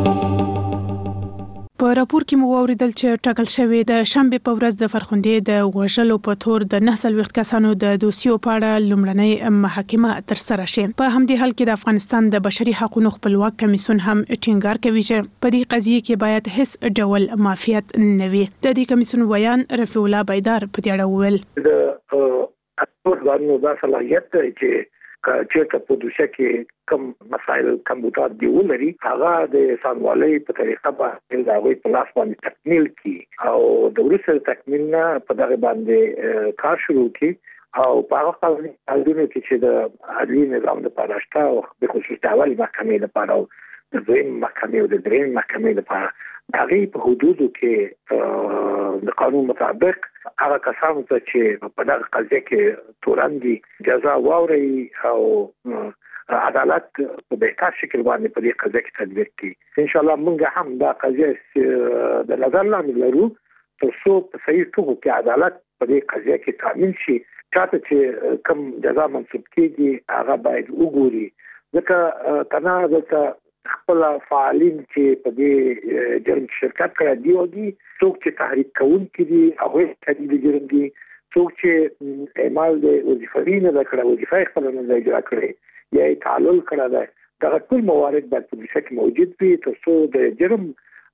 په راپور کې مو اوریدل چې ټاکل شوی د شنبه په ورځ د فرخوندي د وژلو په تور د 9 کسانو د دوسیو په اړه لومړنۍ محاکمه ترسره شي. په همدې حال کې د افغانستان د بشري حقوقو خپلواک کمیسیون هم ټینګار کوي چې په دې قضیه کې باید هیڅ ډول معافیت نه وي. د دې کمیسیون ویان رفیع الله بيدار په دې اړه وویل د اټورغانو د صلاحیت چې چې په دوسیه کې کوم مسایل کمبوټات دی ولري هغه د سانوالۍ په طریقه باندې د هغوی په لاس باندې تکمیل کی او د وروسته تکمیل نه په دغه باندې کار شروع کی او په هغه قانوني قانون کې چې د عدلي نظام لپاره شته او د خصوصي اول محکمې لپاره او د دویم محکمې او د دریم محکمې لپاره هغه په حدودو کې د قانون مطابق هغه کسانو ته چې په دغه قضیه کې تورن دي جزا واوري او عدالت په بهتر شکل باندې په دې قضیه کې تدبیر کړي. ان شاء الله موږ هم دا قضیه د نظر لاندې لرو تر څو په صحیح توګه کې عدالت په دې قضیه کې تامین شي. چاته چې کوم جزا منسوب کیږي هغه باید وګوري ځکه کنه دلته خپل فعالین چې په دې جرم شرکت کړی دی او دي څوک چې تحریک کوونکي دي هغه تدید جرم دي څوک چې اعمال د وظیفوي نه کړی وظیفه خپل نه اجرا کړی یا تعلل کړی دا ټول موارد باید په دې کې موجود وي تر څو د جرم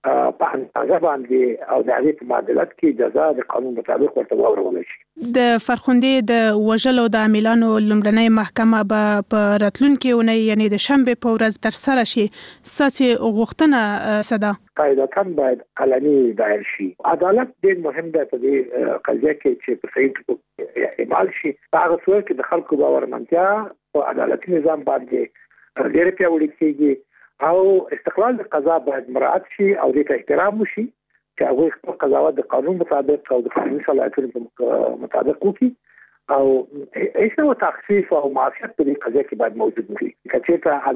په اندازه باندې او د هغې په معادلت کې جزا د قانون مطابق ورته واورولی شي. د فرخندې د وژلو د عاملانو لومړنۍ محکمه به په راتلونکي اونۍ یعنی د شنبې په ورځ ترسره شي. ستاسو غوښتنه څه ده؟ قاعدتاً باید علني دایر شي. عدالت ډېر مهم دی په دې قضیه کې چې په صحیح توګه اعمال شي. په هغه صورت کې د خلکو باورمنتیا په عدالتي نظام باندې ډېر پیاوړې کېږي او استقلال د قضا باید مراعات شي او دې ته احترام وشي چې هغه خپل قضاوت د قانون مطابق او د قانوني صلاحیتونو مطابق وکړي او هیڅ نوع تخفیف او معافیت په دې قضیه کې باید موجود نه وي. که چېرته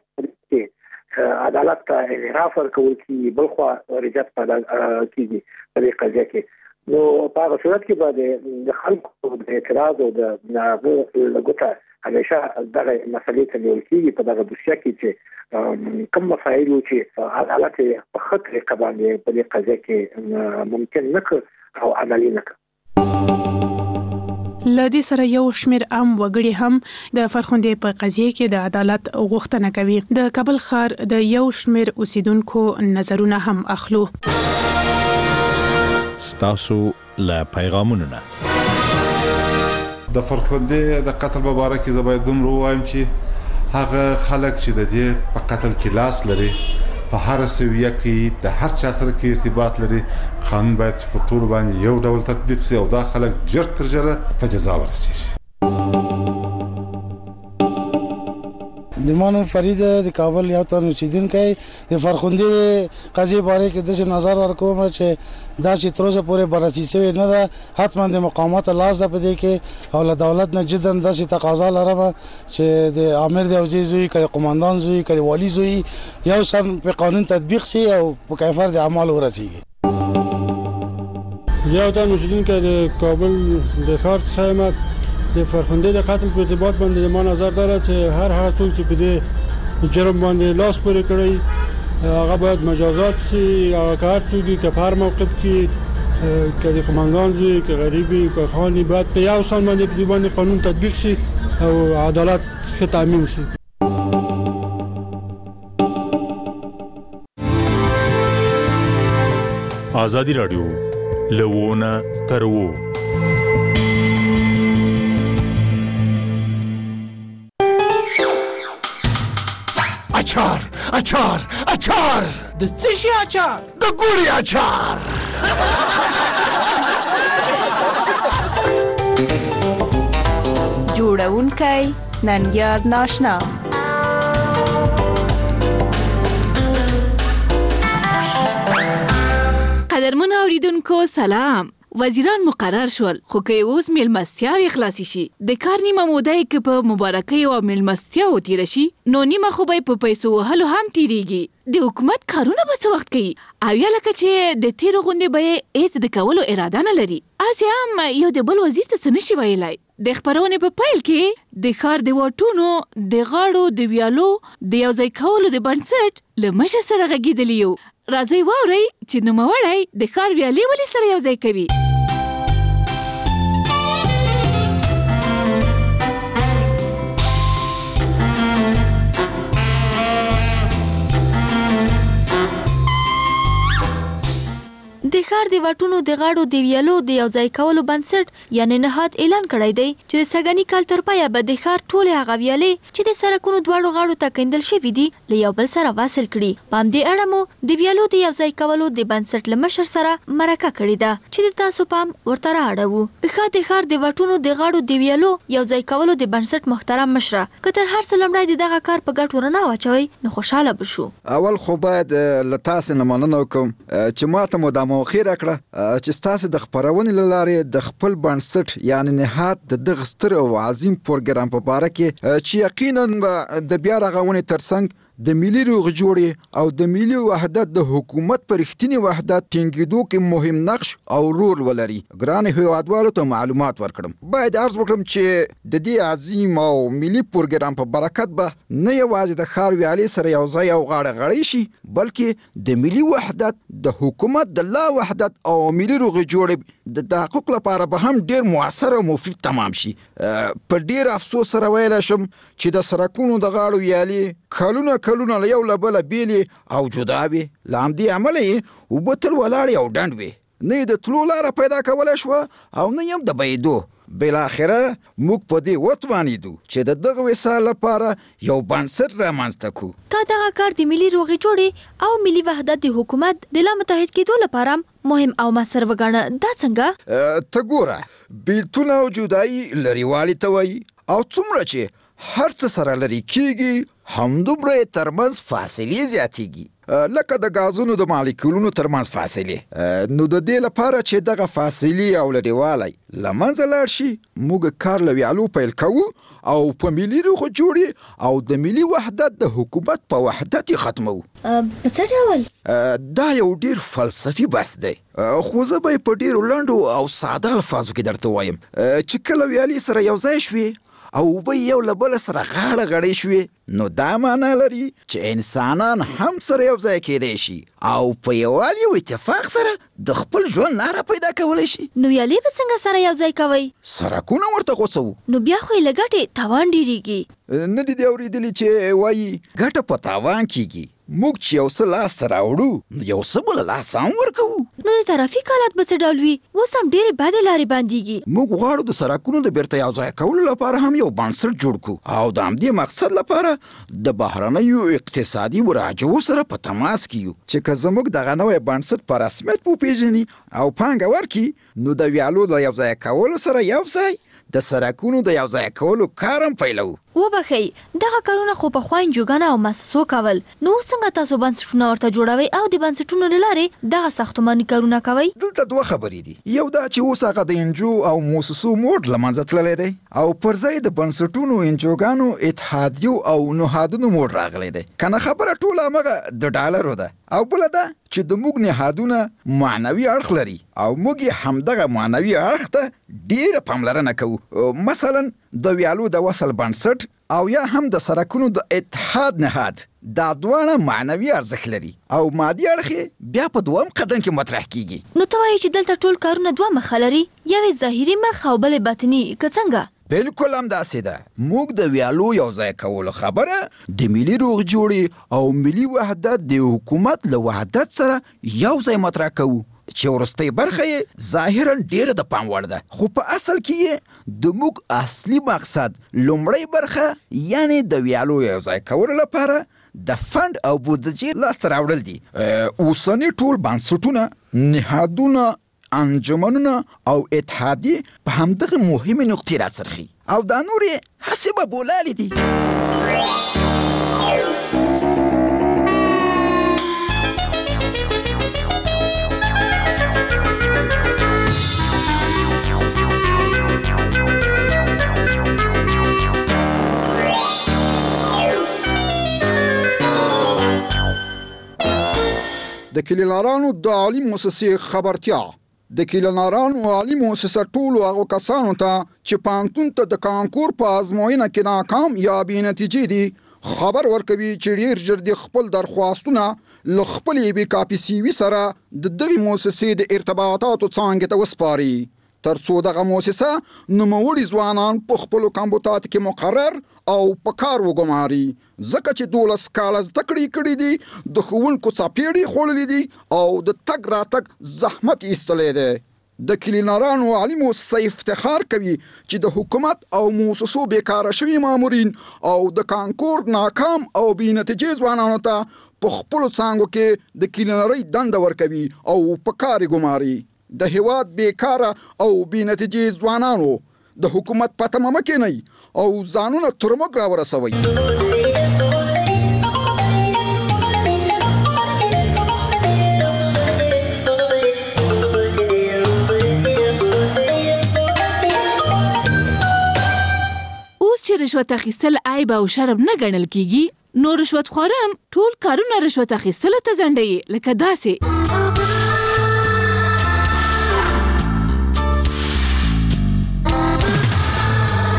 عدالت ته انحراف ورکول کېږي بل خوا رجعت پیدا کېږي په دې قضیه کې، نو په هغه صورت کې به د خلکو د اعتراض او د لګوته همیشه دغه مسلې ته نیول کېږي په دغه دوسیه کې چې کوم مسایل چې عدالت په ښه طریقه باندې په دې قضیه کې ممکن نه کړ او عملي نه کړ. لدې سره یو شمیر عام وګړي هم د فرخندې په قضیه کې د عدالت غوښتنه کوي. د کابل ښار د یو شمیر اوسیدونکو نظرونه هم اخلو. ستاسو له پیغامونو نه د فرخندې د قتل په اړه کې زباید دومره وایم چې هغه خلک چې د دې په قتل کې لاس لري په هر سویه کې د هر چا سره کې ارتباط لري، قانون باید په ټول باندې یو ډول تطبیق شي او دا خلک ژر تر ژره په جزا ورسیږي. د مان فرید د کابل یو تن اوسیدونکی د فرخندې قضیه باره کې د نظر ورکوم چې دا چې تر اوسه پورې بررسي شوی نه ده. حتما د مقامات لاس ده په دې کې او له دولت نه جدا د تقاضا لرم چې د امیر د وزیر زوی کړي قوماندان زوی کړي والی زوی یو سم په قانون تطبیق شي او په کیفر د اعمال ورسیږي. یو تن اوسیدونکی د کابل د ښار څخه د فرخندې د قتل په ارتباط باندې ما نظر داره چې هر هغه څوک چې په دې جرم باندې لاس پورې کړی هغه باید مجازات شي. هغه کار څوک چې په هر موقف کې که د قوماندان زوی که غریبي که خاني باید په یو سان باندې په دې باندې قانون تطبیق شي او عدالت ښه تامین شي. ازادي رادیو لوونه ترو اچار د څه شي اچار؟ د ګوري اچار. جوړونکی ننګیار ناشنا. قدرمن اوریدونکو سلام. وزیران مقرر شول خو که اوس میلمستیاوې خلاصې شي د کار نیمه موده یې که په مبارکۍ او میلمستیاو تیره شي نو نیمه خو به یې په پیسو وهلو هم تیریږي. د حکومت کارونه به څه وخت کوي او یا لکه چې د تیرو غوندې به یې هېڅ د کولو اراده نه لري. هسې هم یو د بل وزیر ته څه نشي ویلی. د خپرونې په پیل کې د ښار د واټونو د غاړو د ویالو د یو ځای کولو د بنسټ له مشر سره غږېدلی یو. راځئ واورئ چې نوموړی د ښار ویالې ولې سره یو ځای کوي. د ښار د واټونو د غاړو د ویالو د یو ځای کولو بنسټ یعنی نهاد اعلان کړی دی چې د سږني کال تر پایه به د ښار ټولې هغه ویالې چې د سړکونو دواړو غاړو ته کیندل شوي دي له یو بل سره واصل کړي. په همدې اړه مو د ویالو د یو ځای کولو د بنسټ له مشر سره مرکه کړې ده چې د تاسو پام ورته رااړوو. د ښار د واټونو د غاړو د ویالو یو ځای کولو د بنسټ محترم مشره که تر هر څه لومړی د دغه کار په ګټو رڼا واچوئ نو خوشحاله به شو. اول خو باید له تاسې نه مننه وکړم چې ماته مو دا موقع راکړه چې ستاسو د خپرونې له لارې د خپل بنسټ یعنی نهاد د دغه ستر او عظیم پروګرام په باره کې چې یقینا د بیا رغونې ترڅنګ د ملي روغجوړې او د ملي وحدت د حکومت پر رښتینی وحدت ټینګېدو کې مهم نقش او رول ولري. ګرانو هیوادوالو ته معلومات ورکړم. باید عرض وکړم چې د دې عظیم او ملي پروګرام په برکت به نه یوازې د ښار ویالې سره یو ځای او غاړه غړۍ شي بلکې د ملي وحدت د حکومت د لا وحدت او ملي روغجوړې د تحقق لپاره به هم ډیر مؤثر او مفید تمام شي. په ډیر افسوس سره ویلی شم چې د سړکونو د غاړو ویالې کلونه له یو له بله بیلې او جدا وي. له همدې امله یې اوبه تل ولاړې او ډنډ وي. نه یې د تلو لاره پیدا کولی شوه او نه یې هم د بهېدو. بالاخره موږ په دې وتوانېدو چې د دغه وصال لپاره یو بنسټ رامنځته کړو. تا دغه کار د ملي روغې جوړې او ملي وحدت د حکومت د لا متحد کېدو لپاره مهم او مؤثر وګڼه. دا څنګه؟ ته ګوره، بیلتون او جدایي لرېوالي ته وایي او څومره چې هر څه سره لرې کېږي همدومره یې ترمنځ فاصلې زیاتېږي، لکه د غازونو د مالیکولونو ترمنځ فاصلې. نو د دې لپاره چې دغه فاصلې او لرېوالی له منځه لاړ شي موږ کار له ویالو پیل کوو او په ملي روغې جوړې او د ملي وحدت د حکومت په وحدت یې ختموو. په څه ډول؟ دا یو ډیر فلسفي بحث دی، خو زه به یې په ډیرو لنډو او ساده الفاظو کې درته وایم چې کله ویالې سره یو ځای شوې او اوبه یو له بله سره غاړه غړې شوې نو دا معنا لري چې انسانان هم سره یو ځای کېدی شي او په یووالي او اتفاق سره د خپل ژوند لاره پیدا کولی شي. نو ویالې به څنګه سره یو ځای کوئ؟ سړکونه ورته غوڅوو. نو بیا خو یې له ګټې تاوان ډېرېږي. نه دي دې اورېدلي چې وایي ګټه په تاوان کېږي. موږ چې یو څه لاسته راوړو نو یو څه به له لاسه هم ورکوو. نو د ترافیک حالت به څه ډول وي؟ اوس هم ډېرې بدې لارې بندېږي. موږ غواړو د سړکونو د بیرته یو ځای کولو لپاره هم یو بنسټ جوړ کړو او د همدې مقصد لپاره د بهرنیو اقتصادي مراجعو سره په تماس کې یو چې که زموږ دغه نوی بنسټ په رسمیت وپېژني او پانګه ورکړي نو د ویالو د یو ځای کولو سره یو ځای د سړکونو د یو ځای کولو کار هم پیلوو. وبخئ، دغه کارونه خو پخوا انجوګانو او مؤسسو کول، نو څنګه تاسو بنسټونه ورته جوړوئ او د بنسټونو له لارې دغه ساختماني کارونه کوئ؟ دلته دوه خبرې دي. یو دا چې اوس هغه د انجو او مؤسسو موډ له منځه تللی دی او پر ځای د بنسټونو، انجوګانو، اتحادیو او نهادونو موډ راغلی دی. کنه خبره ټوله همغه د ډالرو ده. او بله ده چې د موږ نهادونه معنوي اړخ لري او موږ یې همدغه معنوي اړخ ته ډېره پاملرنه کوو. مثلا د ویالو د وصل بنسټ او یا هم د سړکونو د اتحاد نهاد، دا دواړه معنوي ارزښت لري او مادي اړخ بیا په دویم قدم کې مطرح کیږي. نو ته وایې چې دلته ټول کارونه دوه مخه لري، یو یې ظاهري مخ او بل یې باطني، که څنګه؟ بالکل همداسې ده. موږ د ویالو یو ځای کولو خبره د ملي روغې جوړې او ملي وحدت د حکومت له وحدت سره یو ځای مطرح کوو چې وروستۍ برخه یې ظاهرا ډېره د پام وړ ده، خو په اصل کې یې د موږ اصلي مقصد لومړۍ برخه یعنی د ویالو یو ځای کولو لپاره د فند او بودجې لاسته راوړل دي. اوسني ټول بنسټونه، نهادونه، انجمنونه او اتحادیې په همدغه مهمې نقطې راڅرخي او دا نورې هسې به بولالې دي. د کلیلارانو د عالي مؤسسې خبرتیا. د کلیلارانو عالي مؤسسه ټولو هغو کسانو ته چې پوهنتون ته د کانکور په ازموینه کې ناکام یا بې نتیجې دي خبر ورکوي چې ډېر ژر د خپل درخواستونه له خپلې بې کاپي سي وي سره د دغې مؤسسې د ارتباطاتو څانګې ته وسپاري تر څو دغه مؤسسه نوموړي ځوانان په خپلو کمبوتاتو کې مقرر او په کار وګماري، ځکه چې 12 کاله زده کړې کړي دي، د ښوونکو څپېړې خوړلې دي او د تګ راتګ زحمت ایستلی دی. د کلیلارانو عالي مؤسسه افتخار کوي چې د حکومت او مؤسسو بیکاره شوي مامورین او د کانکور ناکام او بې نتیجې ځوانانو ته په خپلو څانګو کې د کلیلارۍ دنده ورکوي او په کار یې ګماري. د هیواد بیکاره او بې نتیجې ځوانانو د حکومت پته مه کینئ او ځانونه تر موږ راورسوئ. چې رشوت اخیستل عیب او شرم نه ګڼل کیږي، نو رشوت خورم ټول کارونه رشوت اخیستلو ته ځنډوي، لکه داسې.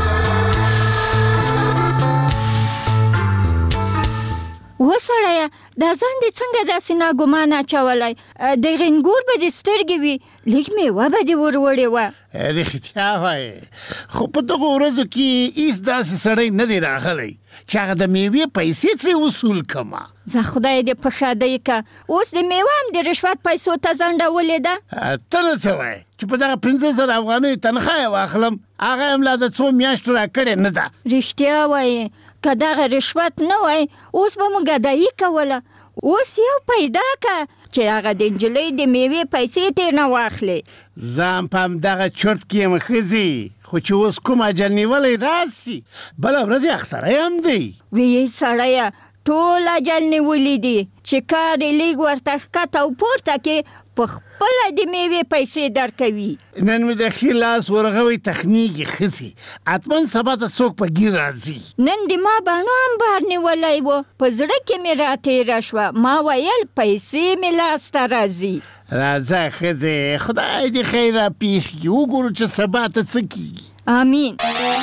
و سړیه، دا ځان دې څنګه داسې ناګمان اچولی؟ د غنګور به دې سترګې وي، لږ میوه به دې وروړې وه. رښتیا وایې، خو په دغو ورځو کې هېڅ داسې سړی نه دی راغلی چې هغه د میوې پیسې ترې وصول کړمه. زه خدای دې په ښادۍ که اوس د میوه هم د رشوت پیسو ته ځنډولې ده. ته نه څه وایې چې په دغه 15,000 افغانیو تنخواه یې واخلم، هغه هم لا د څو میاشتو راکړې نه ده. رښتیا وایې، که دغه رشوت نه وای اوس به مو ګدایي کوله. اوس یو پیدا که چې هغه د نجلۍ د میوې پیسې ترې نه واخلې. زه هم په همدغه چرت کې یم ښځې، خو چې اوس کوم اجل نیولی راسي بله ورځ یې اختری هم دی. ویې سړیه، ټول اجل نیولي دي چې کار یې لیږ ورته ښکته او پورته کې په خپله د میوې پیسې درکوي. نن مې د ښي لاس ورغوی تخنیږي ښځې، حتما سبا ته څوک په ګیر راځي. نن د ما باڼو هم بار نیولی و، په زړه کې مې راتېره شوه، ما ویل پیسې مې لاسته راځي. راځه ښځې، خدای دې خیر را پېښ کړي، وګورو چې سبا ته څه کېږي. آمین.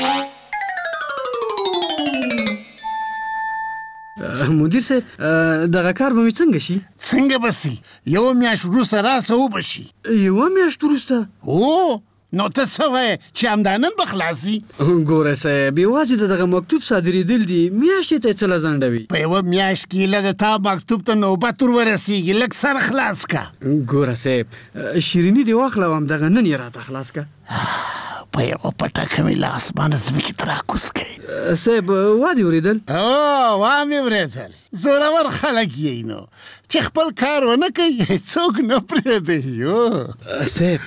مدیر صاحب، دغه کار به مې څنګه شي؟ څنګه به سي؟ یوه میاشت وروسته راسه وبه شي. یوه میاشت وروسته؟ او نو ته څه وایې چې همدا نن به خلاصي؟ ګوره صاحب، یوازې د دغه مکتوب صادرېدل دي، میاشتې ته یې څه له ځنډوي؟ په یوه میاشت کې له د تا مکتوب ته نوبت ور ورسېږي، لږ سر خلاص که. ګوره صاحب، شیریني دې واخله او همدغه نن یې راته خلاص که. په یوه پټکه مې له اسمانه ځمکې ته راکوز کوي. صاحب، وا دې اورېدل؟ وا مې اورېدل. زورور خلک یې نو چې خپل کار ونه کوي څوک نه پرېږدي. صاحب،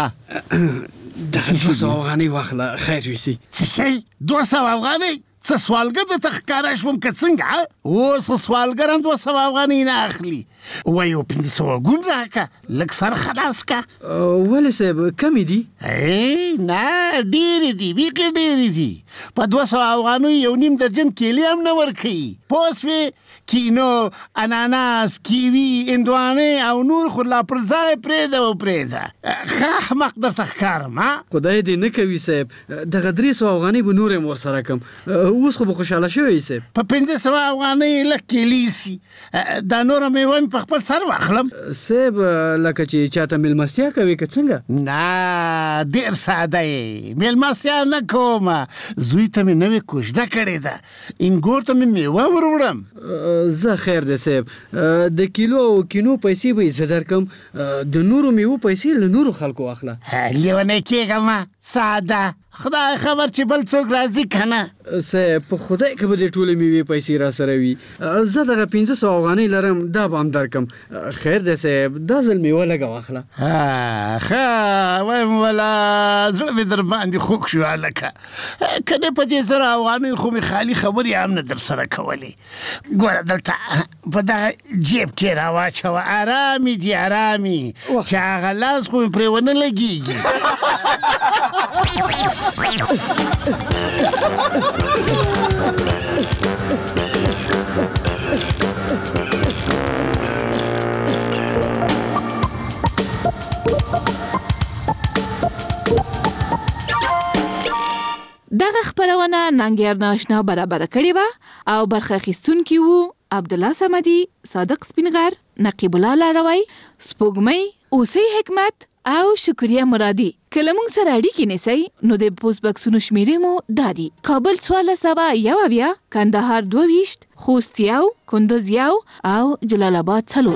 دغه 200 افغانۍ واخله، خیر ویسي. څه شی؟ 200 افغانۍ؟ څه سوالګر درته ښکاره شوم که څنګه؟ اوس سوالګر هم 200 افغانۍ نه اخلي. وایي یو 500 ګون راکړه، لږ سر خلاص که. ولې صاحب، کمې دي؟ نه، ډېرې دي، بیخي ډېرې دي. په 200 افغانیو یو نیم درجن کیلې هم نه ورکوي. پوه شوې؟ کینو، اناناس، کیوي، هندوانې او نور خو لا پر ځای پرېږده وپرېږده. ښه احمق درته ښکارم. خدای دې نه کوي صاحب، دغه 300 افغانۍ به نور هم ورسره کړم. اوس خو به خوشحاله شوی صاحب. په 500 افغانۍ لږ کیلې سي، دا نوره میوه مې په خپل سر واخلم. صاحب، لکه چې چاته میلمستیا کوي که څنګه؟ نه، ډېر ساده یې، میلمستیا نه کومه. زوی ته مې نوې کوژده کړې ده، انګور ته مې میوه وروړم. زه خیر دی صاحب، د کیلو او کینو پیسې به یې زه درکړم، د نورو میوو پیسې له نورو خلکو واخله. لیونی کېږم، ساده. خدای خبر چې بل څوک راځي که نه. صاحب، په خدای که به دې ټولې میوې پیسې را سره وي. زه دغه 500 افغانۍ لرم، دا به هم درکړم. خیر دی صاحب، دا ځل میوه لږه واخله. ښه، وایم والا زړه مې در باندې خوږ شو هلکه. که نه په دې 100 افغانیو خو مې خالي خبرې هم نه در سره کولې. ګوره دلته په دغه جیب کې را واچوه، ارامي دي ارامي، چې هغه لاس خو مې پرې ونه لګېږي. دغه خبرونه ننګیار ناشنا برابر کړې وه او برخه اخیستونکي وو عبدالله صمدي، صادق سپینغر، نقیب الله لاروی، سپوږمۍ، اوسۍ حکمت او شکریه مرادي. که له موږ سره اړیکې نیسئ نو د پوسټ بکسونو شمیرې مو دا دي: کابل 1401، کندهار 22، خوست 1، کندوز 1 او جلال آباد 4.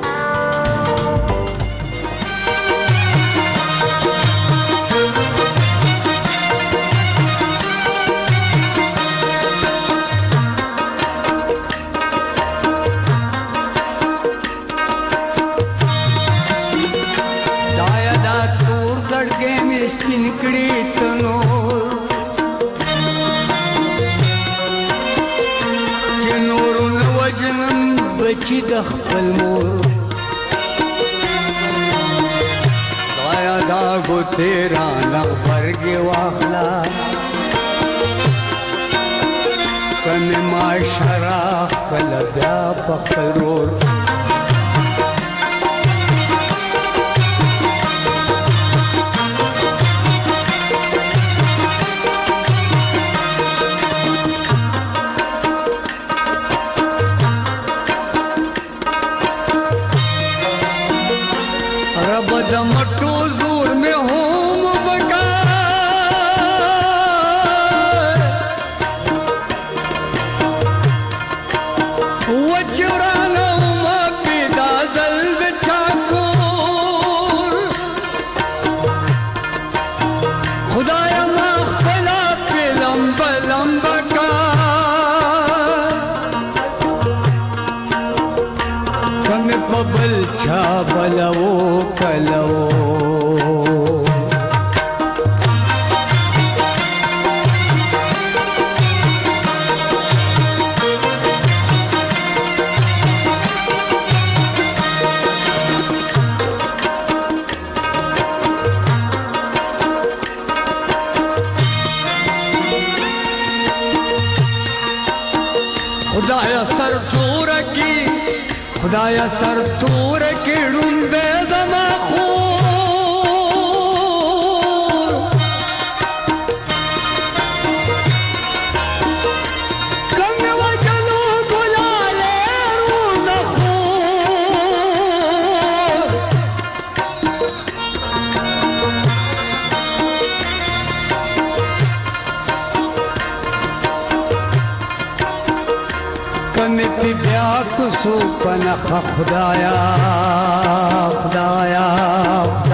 چې د خپل مور وایا دا ګوتې رانه غبرګې واخله، که مې معاشره خپله بیا په خپل رور کلو کلو خدایا سر تور کی ډومبه زما خور څنګه وجلو ګلاله روز خور کنه بیا کو سو پنخ خدایا خدایا